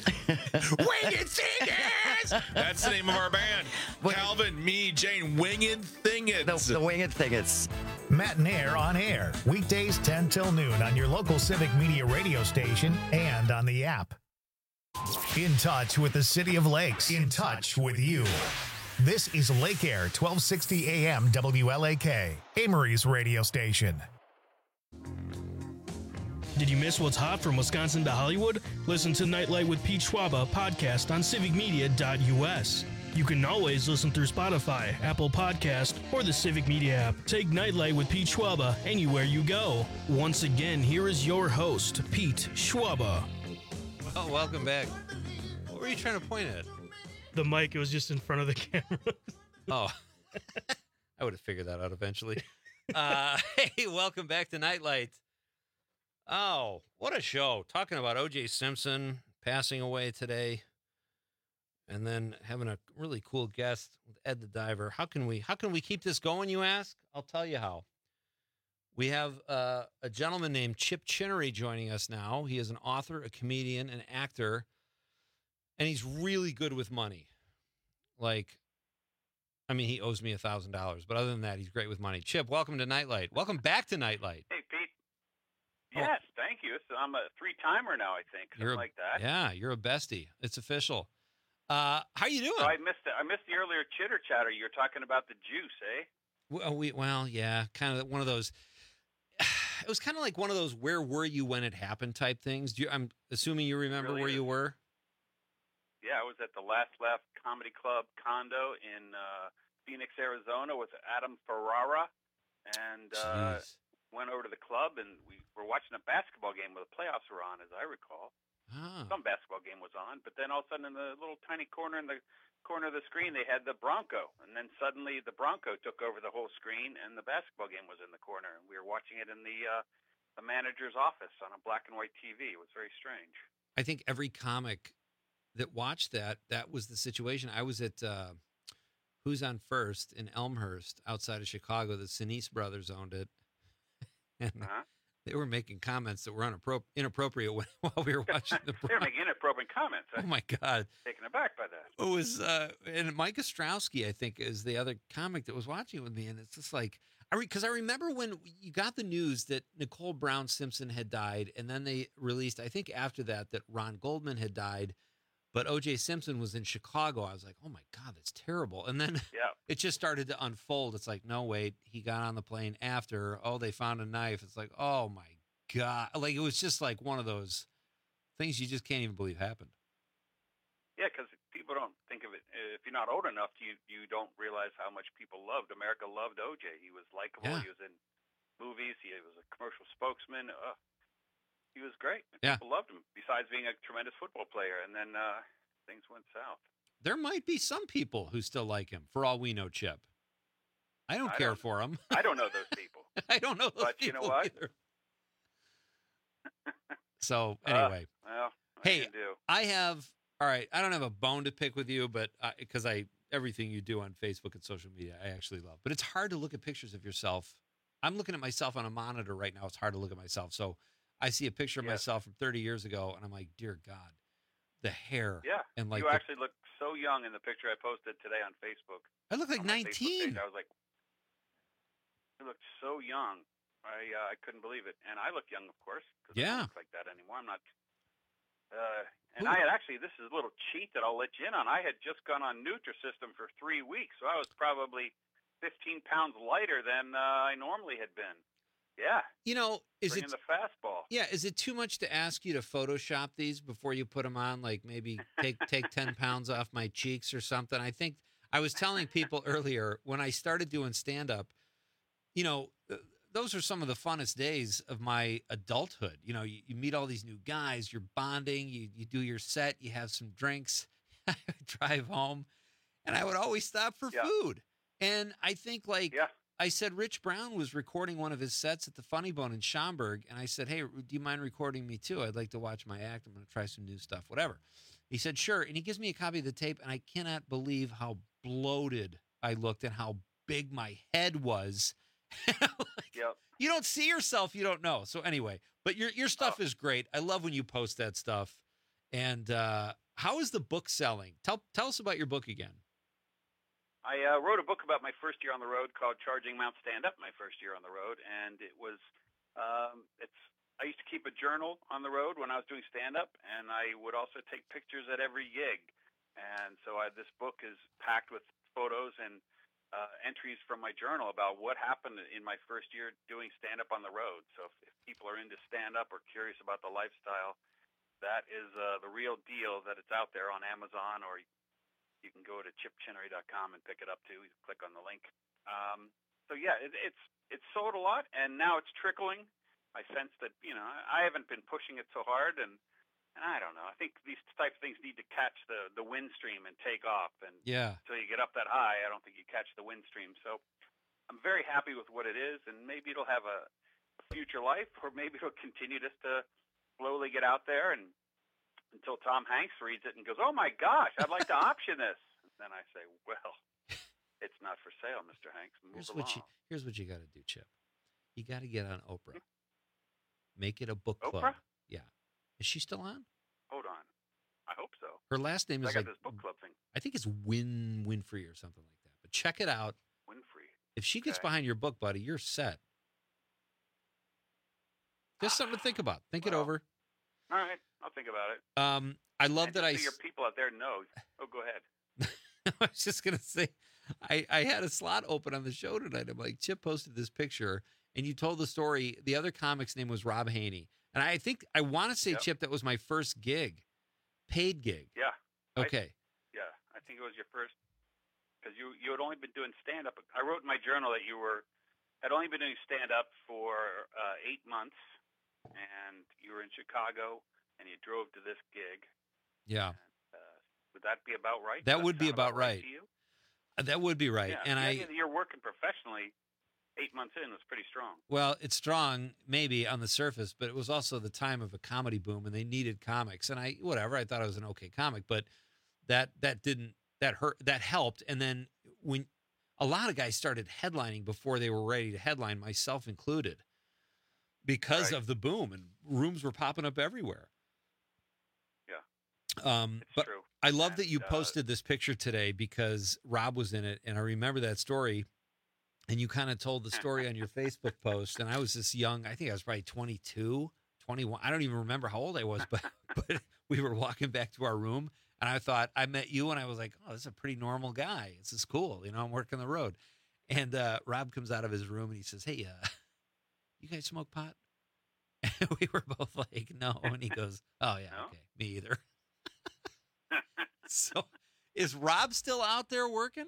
Winged Thingers! That's the name of our band. Calvin, me, Jane, Winged Thingers. The, the Winged Thingers. Matt Nair on air. Weekdays ten till noon on your local Civic Media radio station and on the app. In touch with the City of Lakes. In touch with you. This is Lake Air twelve sixty A M W L A K, Amory's radio station. Did you miss what's hot from Wisconsin to Hollywood? Listen to Nightlight with Pete Schwaba podcast on civic media dot U S. You can always listen through Spotify, Apple Podcast, or the Civic Media app. Take Nightlight with Pete Schwaba anywhere you go. Once again, here is your host, Pete Schwaba. Well, welcome back. What were you trying to point at? The mic, it was just in front of the camera. Oh, I would have figured that out eventually. Uh, hey, welcome back to Nightlight. Oh, what a show. Talking about O J Simpson passing away today. And then having a really cool guest with Ed the Diver. How can we how can we keep this going, you ask? I'll tell you how. We have uh, a gentleman named Chip Chinnery joining us now. He is an author, a comedian, an actor, and he's really good with money. Like, I mean, he owes me one thousand dollars, but other than that, he's great with money. Chip, welcome to Nightlight. Welcome back to Nightlight. Hey, Pete. Yes, thank you. So I'm a three-timer now, I think, something You're a- like that. Yeah, you're a bestie. It's official. Uh, how you doing? So I missed the, I missed the earlier chitter chatter. You were talking about the juice, eh? Well, we, well, yeah, kind of one of those. It was kind of like one of those "where were you when it happened" type things. Do you, I'm assuming you remember Really where is. you were. Yeah, I was at the Last Left Comedy Club condo in uh, Phoenix, Arizona, with Adam Ferrara, and uh, Jeez. went over to the club, and we were watching a basketball game where the playoffs were on, as I recall. Ah. Some basketball game was on, but then all of a sudden, in the little tiny corner in the corner of the screen, they had the Bronco, and then suddenly the Bronco took over the whole screen, and the basketball game was in the corner, and we were watching it in the uh, the manager's office on a black and white T V. It was very strange. I think every comic that watched that, that was the situation. I was at uh, Who's on First in Elmhurst, outside of Chicago. The Sinise brothers owned it, and Uh-huh. they were making comments that were unappro- inappropriate when, while we were watching the. They were making inappropriate comments. Oh my God! Taken aback by that. It was, uh, and Mike Ostrowski, I think, is the other comic that was watching it with me, and it's just like, I because I remember when you got the news that Nicole Brown Simpson had died, and then they released, I think, after that, that Ron Goldman had died, but O J Simpson was in Chicago. I was like, oh my God, that's terrible. And then Yeah. it just started to unfold. It's like, no, wait, he got on the plane after. Oh, they found a knife. It's like, oh my God, like it was just like one of those things you just can't even believe happened. Yeah, because people don't think of it. If you're not old enough, you you don't realize how much people loved. America loved O J. He was likable. Yeah. He was in movies. He was a commercial spokesman. Uh, he was great. Yeah. People loved him, besides being a tremendous football player. And then uh, things went south. There might be some people who still like him, for all we know, Chip. I don't I care don't- for him. I don't know those people. I don't know those But you know people what? either. So Uh, anyway, well, what hey, you can do. I have all right. I don't have a bone to pick with you, but because I, everything you do on Facebook and social media, I actually love. But it's hard to look at pictures of yourself. I'm looking at myself on a monitor right now. It's hard to look at myself. So I see a picture of Yes. myself from thirty years ago, and I'm like, dear God, the hair. Yeah, and like you the- actually look so young in the picture I posted today on Facebook. I look like On my Facebook nineteen. page. I was like, you look so young. I uh, I couldn't believe it, and I look young, of course, because I Yeah. don't look like that anymore. I'm not. Uh, and I had actually, this is a little cheat that I'll let you in on. I had just gone on Nutrisystem for three weeks, so I was probably fifteen pounds lighter than uh, I normally had been. Yeah. You know, is Bring in it the fastball? Yeah, is it too much to ask you to Photoshop these before you put them on? Like maybe take take ten pounds off my cheeks or something. I think I was telling people earlier when I started doing stand up. You know, th- those are some of the funnest days of my adulthood. You know, you, you meet all these new guys, you're bonding, you you do your set, you have some drinks, drive home, and I would always stop for Yeah. food. And I think like Yeah. I said Rich Brown was recording one of his sets at the Funny Bone in Schaumburg, and I said, hey, do you mind recording me too? I'd like to watch my act. I'm going to try some new stuff, whatever. He said, sure. And he gives me a copy of the tape, and I cannot believe how bloated I looked and how big my head was. Like, Yep. you don't see yourself, you don't know. So anyway, but your your stuff Oh. is great. I love when you post that stuff. And uh, how is the book selling? Tell tell us about your book again. I uh, wrote a book about my first year on the road called Charging Mount Stand Up, my first year on the road. And it was, um, it's, I used to keep a journal on the road when I was doing stand up, and I would also take pictures at every gig. And so I, this book is packed with photos and uh, entries from my journal about what happened in my first year doing stand-up on the road. So if, if people are into stand-up or curious about the lifestyle, that is uh, the real deal, that it's out there on Amazon, or you can go to chip chinnery dot com and pick it up too. You click on the link. Um, so yeah, it, it's it's sold a lot, and now it's trickling. I sense that, you know, I haven't been pushing it so hard, and, and I don't know. I think these types of things need to catch the, the wind stream and take off. And Yeah. until you get up that high, I don't think you catch the wind stream. So I'm very happy with what it is, and maybe it'll have a future life, or maybe it'll continue just to slowly get out there, and until Tom Hanks reads it and goes, "Oh my gosh, I'd like to option this." And then I say, "Well, it's not for sale, Mister Hanks. Move Here's along." what you here's what you got to do, Chip. You got to get on Oprah. Make it a book club. Oprah? Yeah. Is she still on? Hold on. I hope so. Her last name I is got like this book club thing. I think it's Win Winfrey or something like that. But check it out. Winfrey. If she gets Okay. behind your book, buddy, you're set. Just something to think about. Think it over. All right, I'll think about it. Um, I love And that just I. so your s- people out there know. Oh, go ahead. I was just gonna say, I, I had a slot open on the show tonight. I'm like, Chip posted this picture, and you told the story. The other comic's name was Rob Haney, and I think I want to say, Yep. Chip, that was my first gig, paid gig. Yeah. Okay. Yeah, I think it was your first, because you you had only been doing stand up. I wrote in my journal that you were had only been doing stand up for uh, eight months, and you were in Chicago, and you drove to this gig. Yeah, Would that be about right? that Does would be sound about right. to you? Uh, That would be right. Yeah, And the I, idea that you're working professionally. Eight months in was pretty strong. well, it's strong maybe on the surface, but it was also the time of a comedy boom, and they needed comics. And I, whatever, I thought I was an okay comic, but that that didn't that hurt that helped. And then when a lot of guys started headlining before they were ready to headline, myself included, because of the boom, and rooms were popping up everywhere. Yeah. Um, but true. I love that you uh, posted this picture today because Rob was in it, and I remember that story. And you kind of told the story on your Facebook post, and I was this young. I think I was probably twenty-two, twenty-one. I don't even remember how old I was, but but we were walking back to our room, and I thought I met you, and I was like, "Oh, this is a pretty normal guy. This is cool. You know, I'm working the road." And uh, Rob comes out of his room and he says, "Hey, uh, you guys smoke pot?" And we were both like, "No." And he goes, "Oh yeah, No? okay, me either." So, is Rob still out there working?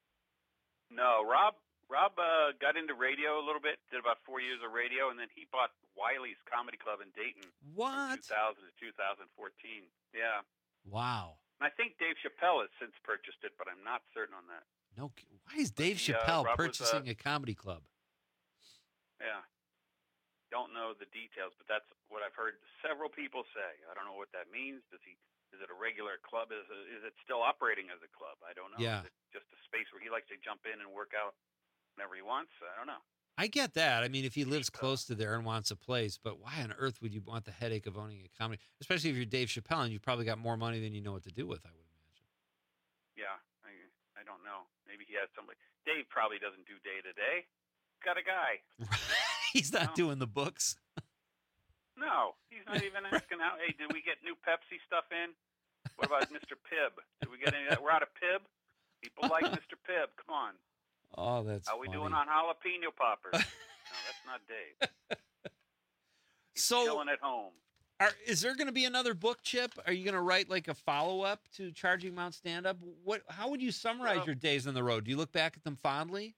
No, Rob. Rob uh, got into radio a little bit. Did about four years of radio, and then he bought Wiley's Comedy Club in Dayton. What? From two thousand to two thousand fourteen. Yeah. Wow. And I think Dave Chappelle has since purchased it, but I'm not certain on that. No, why is Dave he, uh, Chappelle Rob was, purchasing uh, a comedy club? Yeah. Don't know the details, but that's what I've heard several people say. I don't know what that means. Does he? Is it a regular club? Is it, is it still operating as a club? I don't know. Yeah. Is it just a space where he likes to jump in and work out whenever he wants? I don't know. I get that. I mean, if he lives close to there and wants a place, but why on earth would you want the headache of owning a comedy? Especially if you're Dave Chappelle and you've probably got more money than you know what to do with, I would imagine. Yeah, I, I don't know. Maybe he has somebody. Dave probably doesn't do day to day. He's got a guy. He's not doing the books. No, he's not even asking out. Hey, did we get new Pepsi stuff in? What about Mister Pibb? Did we get any of that? We're out of Pibb. People like Mister Pibb. Come on. Oh, that's How we funny. doing on jalapeno poppers? No, that's not Dave. He's So- chilling at home. Are, is there going to be another book, Chip? Are you going to write like a follow-up to Charging Mount Stand-Up? What? How would you summarize Well- your days on the road? Do you look back at them fondly?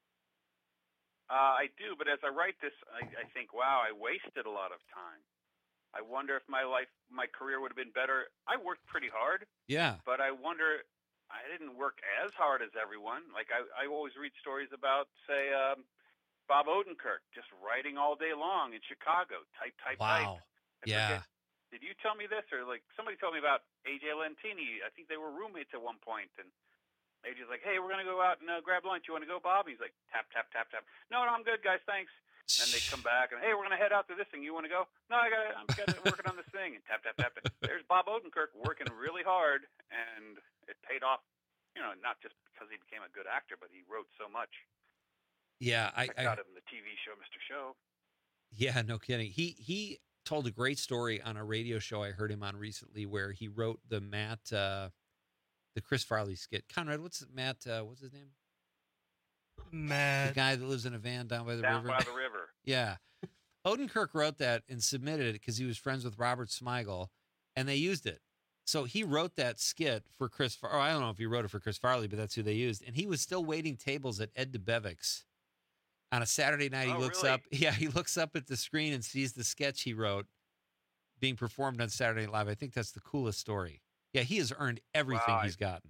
Uh, I do, but as I write this, I, I think, wow, I wasted a lot of time. I wonder if my life, my career would have been better. I worked pretty hard, Yeah. but I wonder, I didn't work as hard as everyone. Like I, I always read stories about, say, um, Bob Odenkirk just writing all day long in Chicago, type, type, Wow. type. I Yeah. forget, did you tell me this, or like somebody told me about A J Lentini? I think they were roommates at one point, and A J's like, "Hey, we're gonna go out and uh, grab lunch. You want to go, Bob?" He's like, "Tap, tap, tap, tap." "No, no, I'm good, guys. Thanks." And they come back and, "Hey, we're gonna head out to this thing. You want to go?" "No, I got. I'm got working on this thing." And tap, tap, tap, tap. There's Bob Odenkirk working really hard, and it paid off. You know, not just because he became a good actor, but he wrote so much. Yeah, I, I I got him in the T V show, Mister Show. Yeah, no kidding. He he told a great story on a radio show I heard him on recently, where he wrote the Matt, uh, the Chris Farley skit. Conrad, what's Matt? Uh, what's his name? Matt. The guy that lives in a van down by the Down river. by the river. Yeah. Odenkirk wrote that and submitted it because he was friends with Robert Smigel, and they used it. So he wrote that skit for Chris Far- oh, I don't know if he wrote it for Chris Farley, but that's who they used. And he was still waiting tables at Ed DeBevick's on a Saturday night. He Oh, looks really? up. Yeah, he looks up at the screen and sees the sketch he wrote being performed on Saturday Night Live. I think that's the coolest story. Yeah, he has earned everything Wow, I- he's gotten.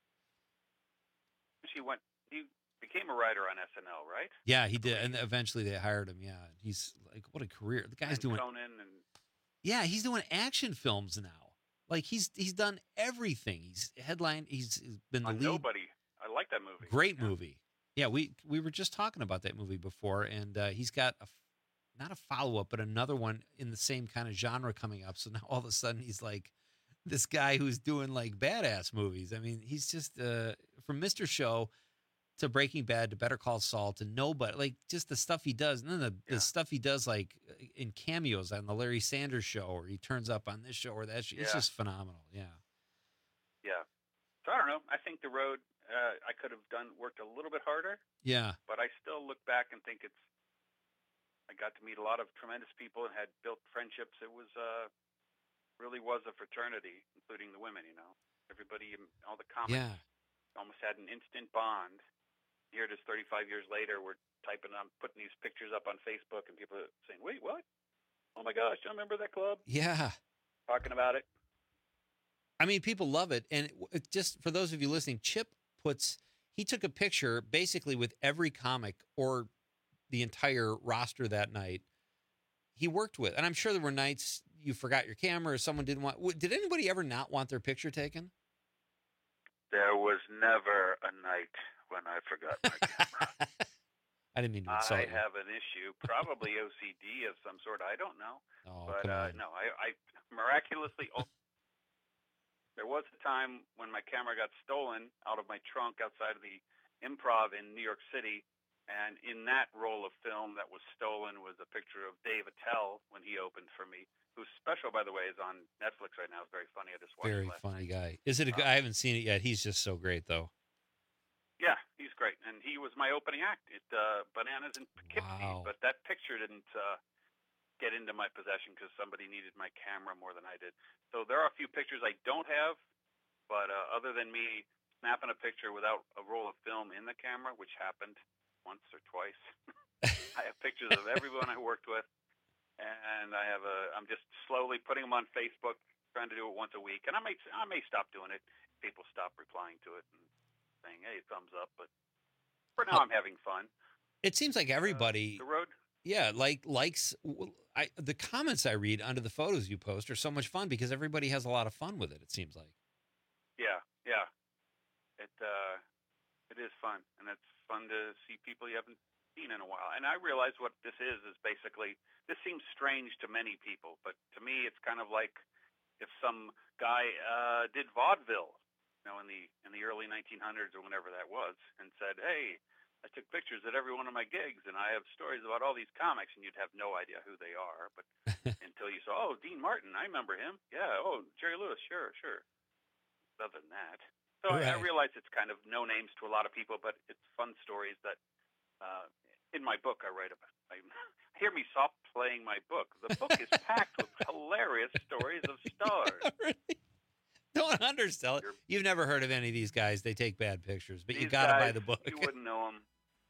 She went. He became a writer on S N L, right? Yeah, he did. And eventually they hired him. Yeah. He's like, what a career. The guy's And doing Conan and Yeah, he's doing action films now. Like he's he's done everything. He's headline. He's been the on lead. Nobody. I like that movie. Great movie. Yeah, we we were just talking about that movie before, and uh, he's got a f- not a follow up, but another one in the same kind of genre coming up. So now all of a sudden he's like this guy who's doing like badass movies. I mean, he's just uh, from Mister Show to Breaking Bad to Better Call Saul to Nobody, like just the stuff he does, and then the, the stuff he does like in cameos on the Larry Sanders Show, or he turns up on this show or that show. It's Yeah. just phenomenal. Yeah. Yeah. So I don't know. I think the road. Uh, I could have done worked a little bit harder. Yeah. But I still look back and think it's. I got to meet a lot of tremendous people and had built friendships. It was uh, really was a fraternity, including the women. You know, everybody, all the comics, Yeah. almost had an instant bond. Here it is, thirty-five years later. We're typing on, putting these pictures up on Facebook, and people are saying, "Wait, what? Oh my gosh, I remember that club." Yeah. Talking about it. I mean, people love it. And it- it just for those of you listening, Chip puts, he took a picture basically with every comic or the entire roster that night he worked with. And I'm sure there were nights you forgot your camera or someone didn't want, w- did anybody ever not want their picture taken? There was never a night when I forgot my camera. I didn't mean to insult I you. have an issue, probably O C D of some sort. I don't know. Oh, but come uh, on. no, I, I miraculously. Oh, there was a time when my camera got stolen out of my trunk outside of the Improv in New York City, and in that roll of film that was stolen was a picture of Dave Attell when he opened for me, whose special, by the way, is on Netflix right now. It's very funny. I just watched Very it last funny guy. Is it a guy? I haven't seen it yet. He's just so great, though. Yeah, he's great, and he was my opening act at uh, Bananas in Poughkeepsie. Wow. But that picture didn't uh, get into my possession because somebody needed my camera more than I did. So there are a few pictures I don't have, but uh, other than me snapping a picture without a roll of film in the camera, which happened once or twice, I have pictures of everyone I worked with, and I have a. I'm just slowly putting them on Facebook, trying to do it once a week, and I may I may stop doing it. People stop replying to it and saying, "Hey, thumbs up," but for now, I'm having fun. It seems like everybody, The road. yeah, like likes I, the comments I read under the photos you post are so much fun because everybody has a lot of fun with it. It seems like. Yeah, yeah. It uh, it is fun, and it's fun to see people you haven't seen in a while. And I realize what this is is basically. This seems strange to many people, but to me, it's kind of like if some guy uh, did vaudeville. You know, in the in the early nineteen hundreds or whenever that was, and said, "Hey, I took pictures at every one of my gigs, and I have stories about all these comics," and you'd have no idea who they are, but until you saw, "Oh, Dean Martin, I remember him. Yeah. Oh, Jerry Lewis, sure, sure." Other than that, so I, I Right. realize it's kind of no names to a lot of people, but it's fun stories that uh, in my book I write about. I, hear me soft playing my book. The book is packed with hilarious stories of stars. Don't undersell it. You've never heard of any of these guys. They take bad pictures, but you These got to buy guys, the book. You wouldn't know them.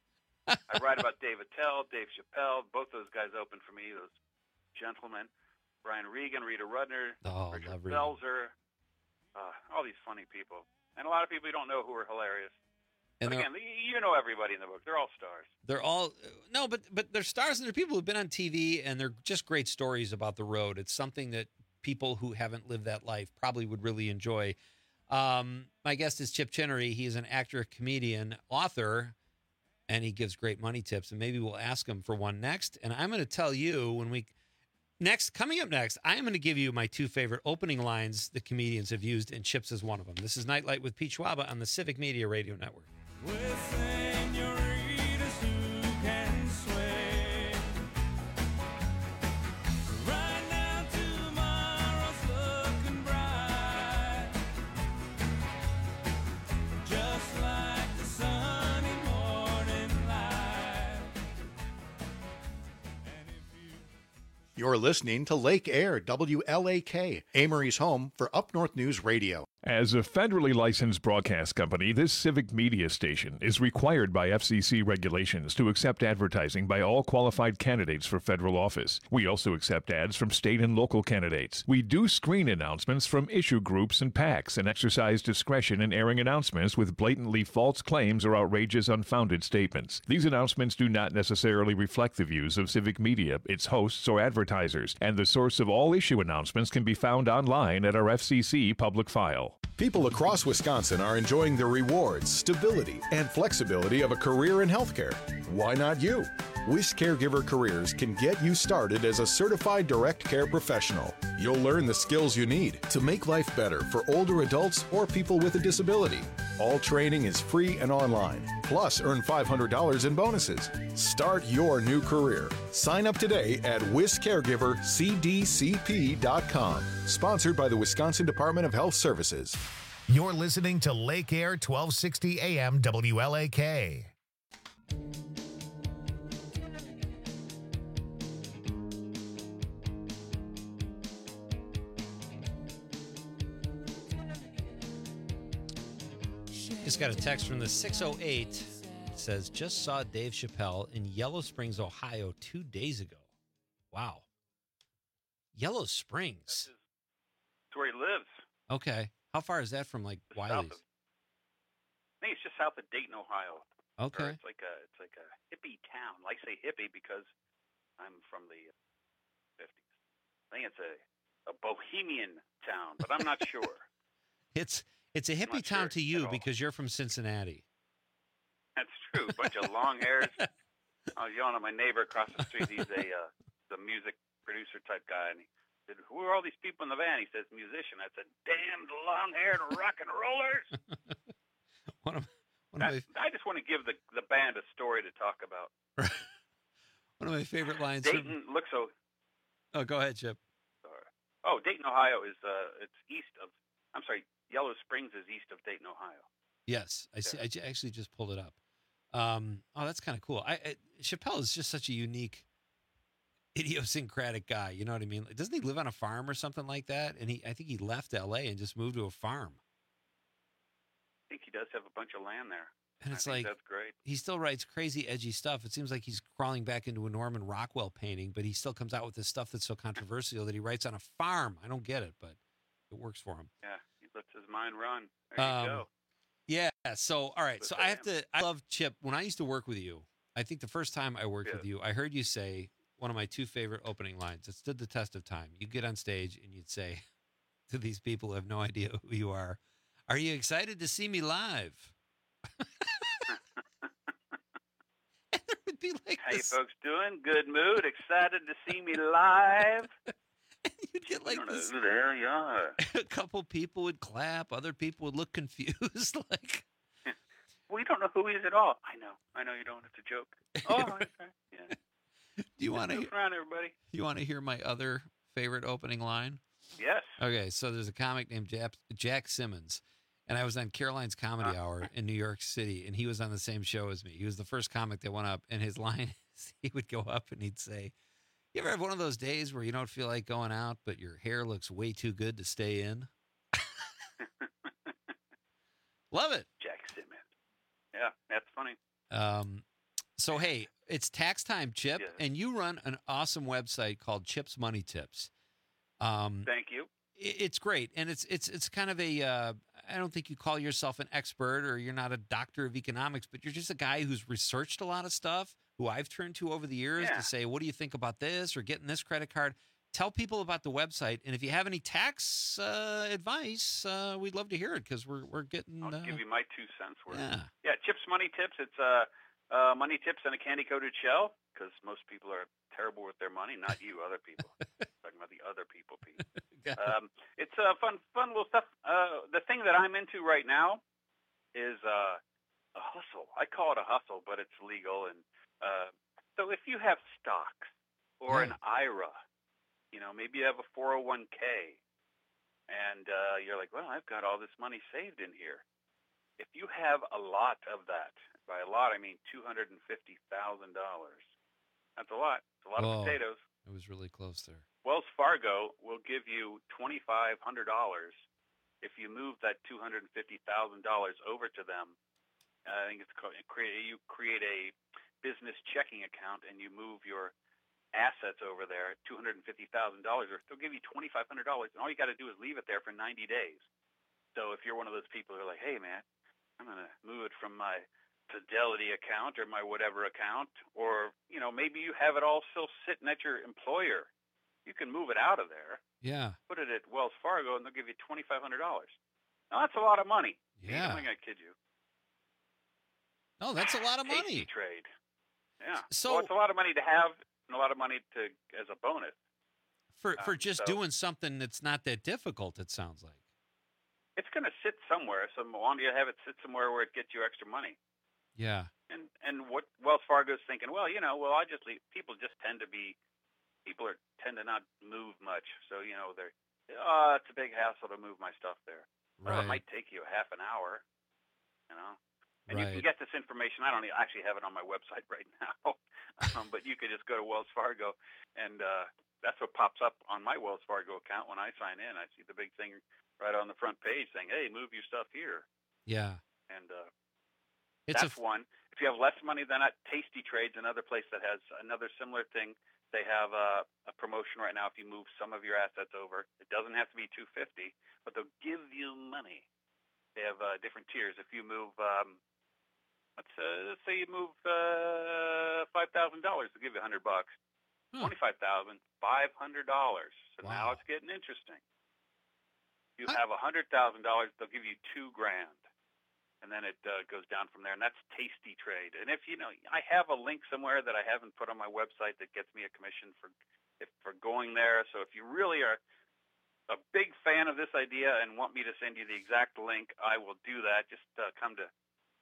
I write about Dave Attell, Dave Chappelle. Both those guys opened for me, those gentlemen. Brian Regan, Rita Rudner, Oh, Richard love Regan. Belzer. Uh, all these funny people. And a lot of people you don't know who are hilarious. And but they're- again, you know everybody in the book. They're all stars. They're all no, but but they're stars and they're people who've been on T V and they're just great stories about the road. It's something that people who haven't lived that life probably would really enjoy. Um, my guest is Chip Chinnery. He's an actor, comedian, author, and he gives great money tips. And maybe we'll ask him for one next. And I'm going to tell you when we next coming up next, I am going to give you my two favorite opening lines the comedians have used, and Chips is one of them. This is Nightlight with Pete Schwaba on the Civic Media Radio Network. With senoritas who can sway. Right now, tomorrow's looking bright. Just like the sunny morning You're listening to Lake Air, W L A K, Amory's home for Up North News Radio. As a federally licensed broadcast company, this civic media station is required by F C C regulations to accept advertising by all qualified candidates for federal office. We also accept ads from state and local candidates. We do screen announcements from issue groups and PACs and exercise discretion in airing announcements with blatantly false claims or outrageous, unfounded statements. These announcements do not necessarily reflect the views of civic media, its hosts, or advertisers, and the source of all issue announcements can be found online at our F C C public file. People across Wisconsin are enjoying the rewards, stability, and flexibility of a career in healthcare. Why not you? Wish Caregiver Careers can get you started as a certified direct care professional. You'll learn the skills you need to make life better for older adults or people with a disability. All training is free and online. Plus, earn five hundred dollars in bonuses. Start your new career. Sign up today at wish caregiver c d c p dot com. Sponsored by the Wisconsin Department of Health Services. You're listening to Lake Air twelve sixty A M W L A K. Just got a text from the six oh eight. It says, just saw Dave Chappelle in Yellow Springs, Ohio two days ago. Wow. Yellow Springs. That's where he lives. Okay. How far is that from like Just south Wiley's? of- I think it's just south of Dayton, Ohio. Okay. Or it's like a it's like a hippie town. I say hippie because I'm from the fifties. I think it's a a bohemian town, but I'm not sure. It's it's a hippie town to you because you're from Cincinnati. That's true. Bunch of long hairs. I was yelling at my neighbor across the street. He's a uh, the music producer type guy, and he said, "Who are all these people in the van?" He says, "Musician." I said, "Damned long-haired rock and rollers." One of, one of I, I just want to give the the band a story to talk about. One of my favorite lines. from- Dayton looks so. Oh, go ahead, Chip. Oh, Dayton, Ohio is uh, it's east of. I'm sorry, Yellow Springs is east of Dayton, Ohio. Yes, I see. I j- actually just pulled it up. Um, oh, that's kind of cool. I, I Chappelle is just such a unique, idiosyncratic guy. You know what I mean? Like, doesn't he live on a farm or something like that? And he, I think he left L A and just moved to a farm. I think he does have a bunch of land there. And it's I think like that's great. he still writes crazy, edgy stuff. It seems like he's crawling back into a Norman Rockwell painting, but he still comes out with this stuff that's so controversial that he writes on a farm. I don't get it, but it works for him. Yeah, he lets his mind run. There Um, you go. Yeah. So, all right. So I have to, I love Chip. When I used to work with you, I think the first time I worked with you, I heard you say one of my two favorite opening lines. It stood the test of time. You get on stage and you'd say to these people who have no idea who you are, "Are you excited to see me live?" And there would be like How you this, folks doing? Good mood? Excited to see me live? You'd get like don't know this- who the hell you are. a couple people would clap. Other people would look confused. Like, We don't know who he is at all. I know. I know you don't. It's a joke. Oh, okay. Yeah. do you want to? Move around, everybody. You want to hear my other favorite opening line? Yes. Okay, so there's a comic named Jack, Jack Simmons, and I was on Caroline's Comedy Hour in New York City, and he was on the same show as me. He was the first comic that went up, and his line is he would go up and he'd say, "You ever have one of those days where you don't feel like going out, but your hair looks way too good to stay in?" Love it. Jack Simmons. Yeah, that's funny. Um, so hey, it's tax time, Chip, Yes. and you run an awesome website called Chip's Money Tips. Um, Thank you. i- it's great, and it's it's it's kind of a. Uh, I don't think you call yourself an expert, or you're not a doctor of economics, but you're just a guy who's researched a lot of stuff. Who I've turned to over the years Yeah. to say, "What do you think about this?" or getting this credit card. Tell people about the website, and if you have any tax uh, advice, uh, we'd love to hear it because we're we're getting. I'll Uh, give you my two cents worth. yeah. Yeah, Chip's Money Tips. It's uh, uh, money tips in a candy-coated shell because most people are terrible with their money. Not you, other people. Talking about the other people, Pete. Um, it's uh, fun, fun little stuff. Uh, the thing that I'm into right now is uh, a hustle. I call it a hustle, but it's legal. And uh, so if you have stocks or an I R A, you know, maybe you have a four oh one k, and uh, you're like, well, I've got all this money saved in here. If you have a lot of that, by a lot I mean two hundred fifty thousand dollars, that's a lot. It's a lot Whoa. of potatoes. It was really close there. Wells Fargo will give you twenty-five hundred dollars if you move that two hundred fifty thousand dollars over to them. I think it's called, you create a business checking account and you move your assets over there, two hundred fifty thousand dollars, or they'll give you twenty-five hundred dollars, and all you got to do is leave it there for ninety days. So if you're one of those people who are like, hey, man, I'm going to move it from my Fidelity account or my whatever account, or, you know, maybe you have it all still sitting at your employer. You can move it out of there, Yeah. put it at Wells Fargo, and they'll give you twenty-five hundred dollars. Now, that's a lot of money. Yeah. I'm not going to kid you. No, that's a lot of money. Tasty trade. Yeah. So- well, it's a lot of money to have and a lot of money to as a bonus. For Um, for just so- doing something that's not that difficult, it sounds like. It's going to sit somewhere. So why don't you have it sit somewhere where it gets you extra money? Yeah. And and what Wells Fargo's thinking, well, you know, well, I just leave. People just tend to be, people are tend to not move much. So, you know, they're, oh, it's a big hassle to move my stuff there. Well, it Right. might take you a half an hour, you know. And you can Right. get this information. I don't e- actually have it on my website right now, um, but you could just go to Wells Fargo, and uh, that's what pops up on my Wells Fargo account when I sign in. I see the big thing right on the front page saying, "Hey, move your stuff here." Yeah. And uh, It's a that's one. If you have less money than that, Tasty Trade's another place that has another similar thing. They have a, a promotion right now. If you move some of your assets over, it doesn't have to be two hundred fifty dollars, but they'll give you money. They have uh, different tiers. If you move, um, let's, uh, let's say you move uh, five thousand dollars, they'll give you a hundred bucks. Huh. Twenty-five thousand, five hundred dollars. So now Wow. it's getting interesting. You have a hundred thousand dollars, they'll give you two grand, and then it uh, goes down from there. And that's Tasty Trade. And if you know, I have a link somewhere that I haven't put on my website that gets me a commission for if, for going there. So if you really are a big fan of this idea and want me to send you the exact link, I will do that. Just uh, come to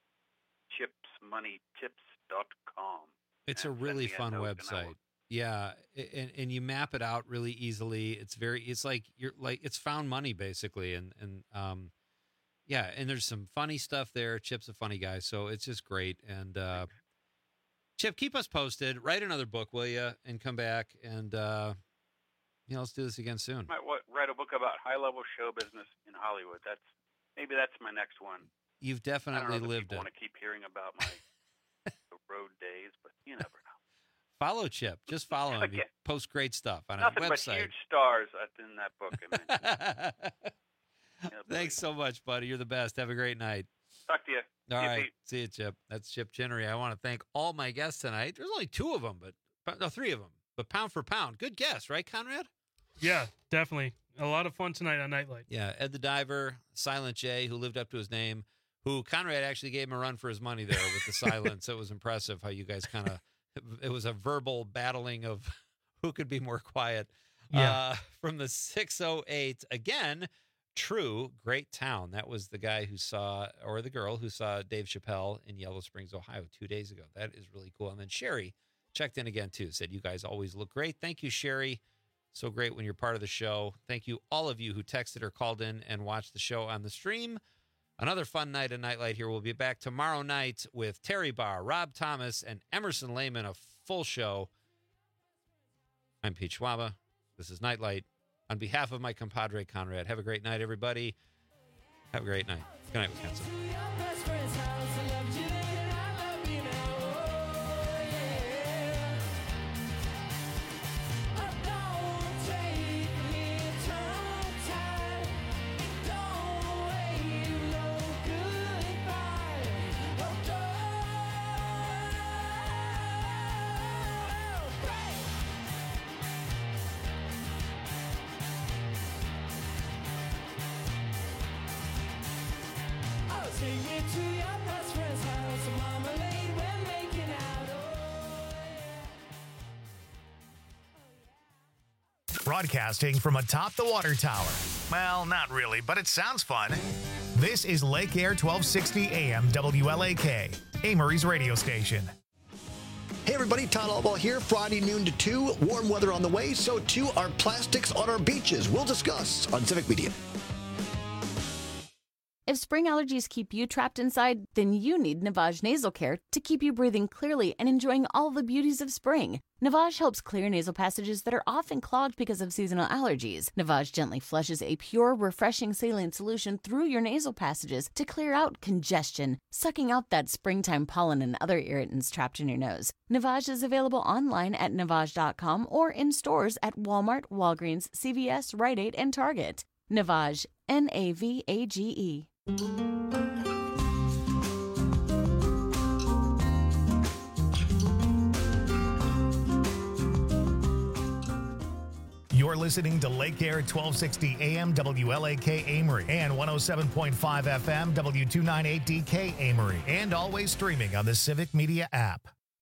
chips money tips dot com. It's a and send really me a fun note, and I website. will- Yeah, a- and and you map it out really easily. It's very it's like you're like it's found money basically, and and um yeah, and there's some funny stuff there. Chip's a funny guy, so it's just great. And uh Chip, keep us posted. Write another book, will you? And come back and uh you know, let's do this again soon. Might wa- write a book about high-level show business in Hollywood. That's maybe that's my next one. You've I don't definitely know that lived people it. want to keep hearing about my the road days, but you never know. Follow Chip. Just follow him. He Okay. posts great stuff on Nothing his but website. huge stars uh, in that book. I mentioned. Thanks so much, buddy. You're the best. Have a great night. Talk to you. All See you, right. Pete. See you, Chip. That's Chip Chinnery. I want to thank all my guests tonight. There's only two of them, but no, three of them. But pound for pound, good guess, right, Conrad? Yeah, definitely. A lot of fun tonight on Nightlight. Yeah, Ed the Diver, Silent J, who lived up to his name, who Conrad actually gave him a run for his money there with the silence. It was impressive how you guys kind of, it was a verbal battling of who could be more quiet. Yeah. Uh, from the six oh eight, again, True, great town. That was the guy who saw, or the girl who saw Dave Chappelle in Yellow Springs, Ohio, two days ago. That is really cool. And then Sherry checked in again, too, said, you guys always look great. Thank you, Sherry. So great when you're part of the show. Thank you, all of you who texted or called in and watched the show on the stream. Another fun night of Nightlight here. We'll be back tomorrow night with Terry Barr, Rob Thomas, and Emerson Lehman, a full show. I'm Pete Schwaba. This is Nightlight. On behalf of my compadre, Conrad, have a great night, everybody. Have a great night. Good night, Wisconsin. Broadcasting from atop the water tower. Well, not really, but it sounds fun. This is Lake Air twelve sixty A M W L A K, Amory's radio station. Hey everybody, Todd Albaugh here. Friday noon to two. Warm weather on the way, so too are plastics on our beaches. We'll discuss on Civic Media. If spring allergies keep you trapped inside, then you need Navage Nasal Care to keep you breathing clearly and enjoying all the beauties of spring. Navage helps clear nasal passages that are often clogged because of seasonal allergies. Navage gently flushes a pure, refreshing saline solution through your nasal passages to clear out congestion, sucking out that springtime pollen and other irritants trapped in your nose. Navage is available online at navage dot com or in stores at Walmart, Walgreens, C V S, Rite Aid, and Target. Navage, N A V A G E. You're listening to Lake Air twelve sixty A M W L A K Amory and one oh seven point five F M W two ninety-eight D K Amory, and always streaming on the Civic Media app.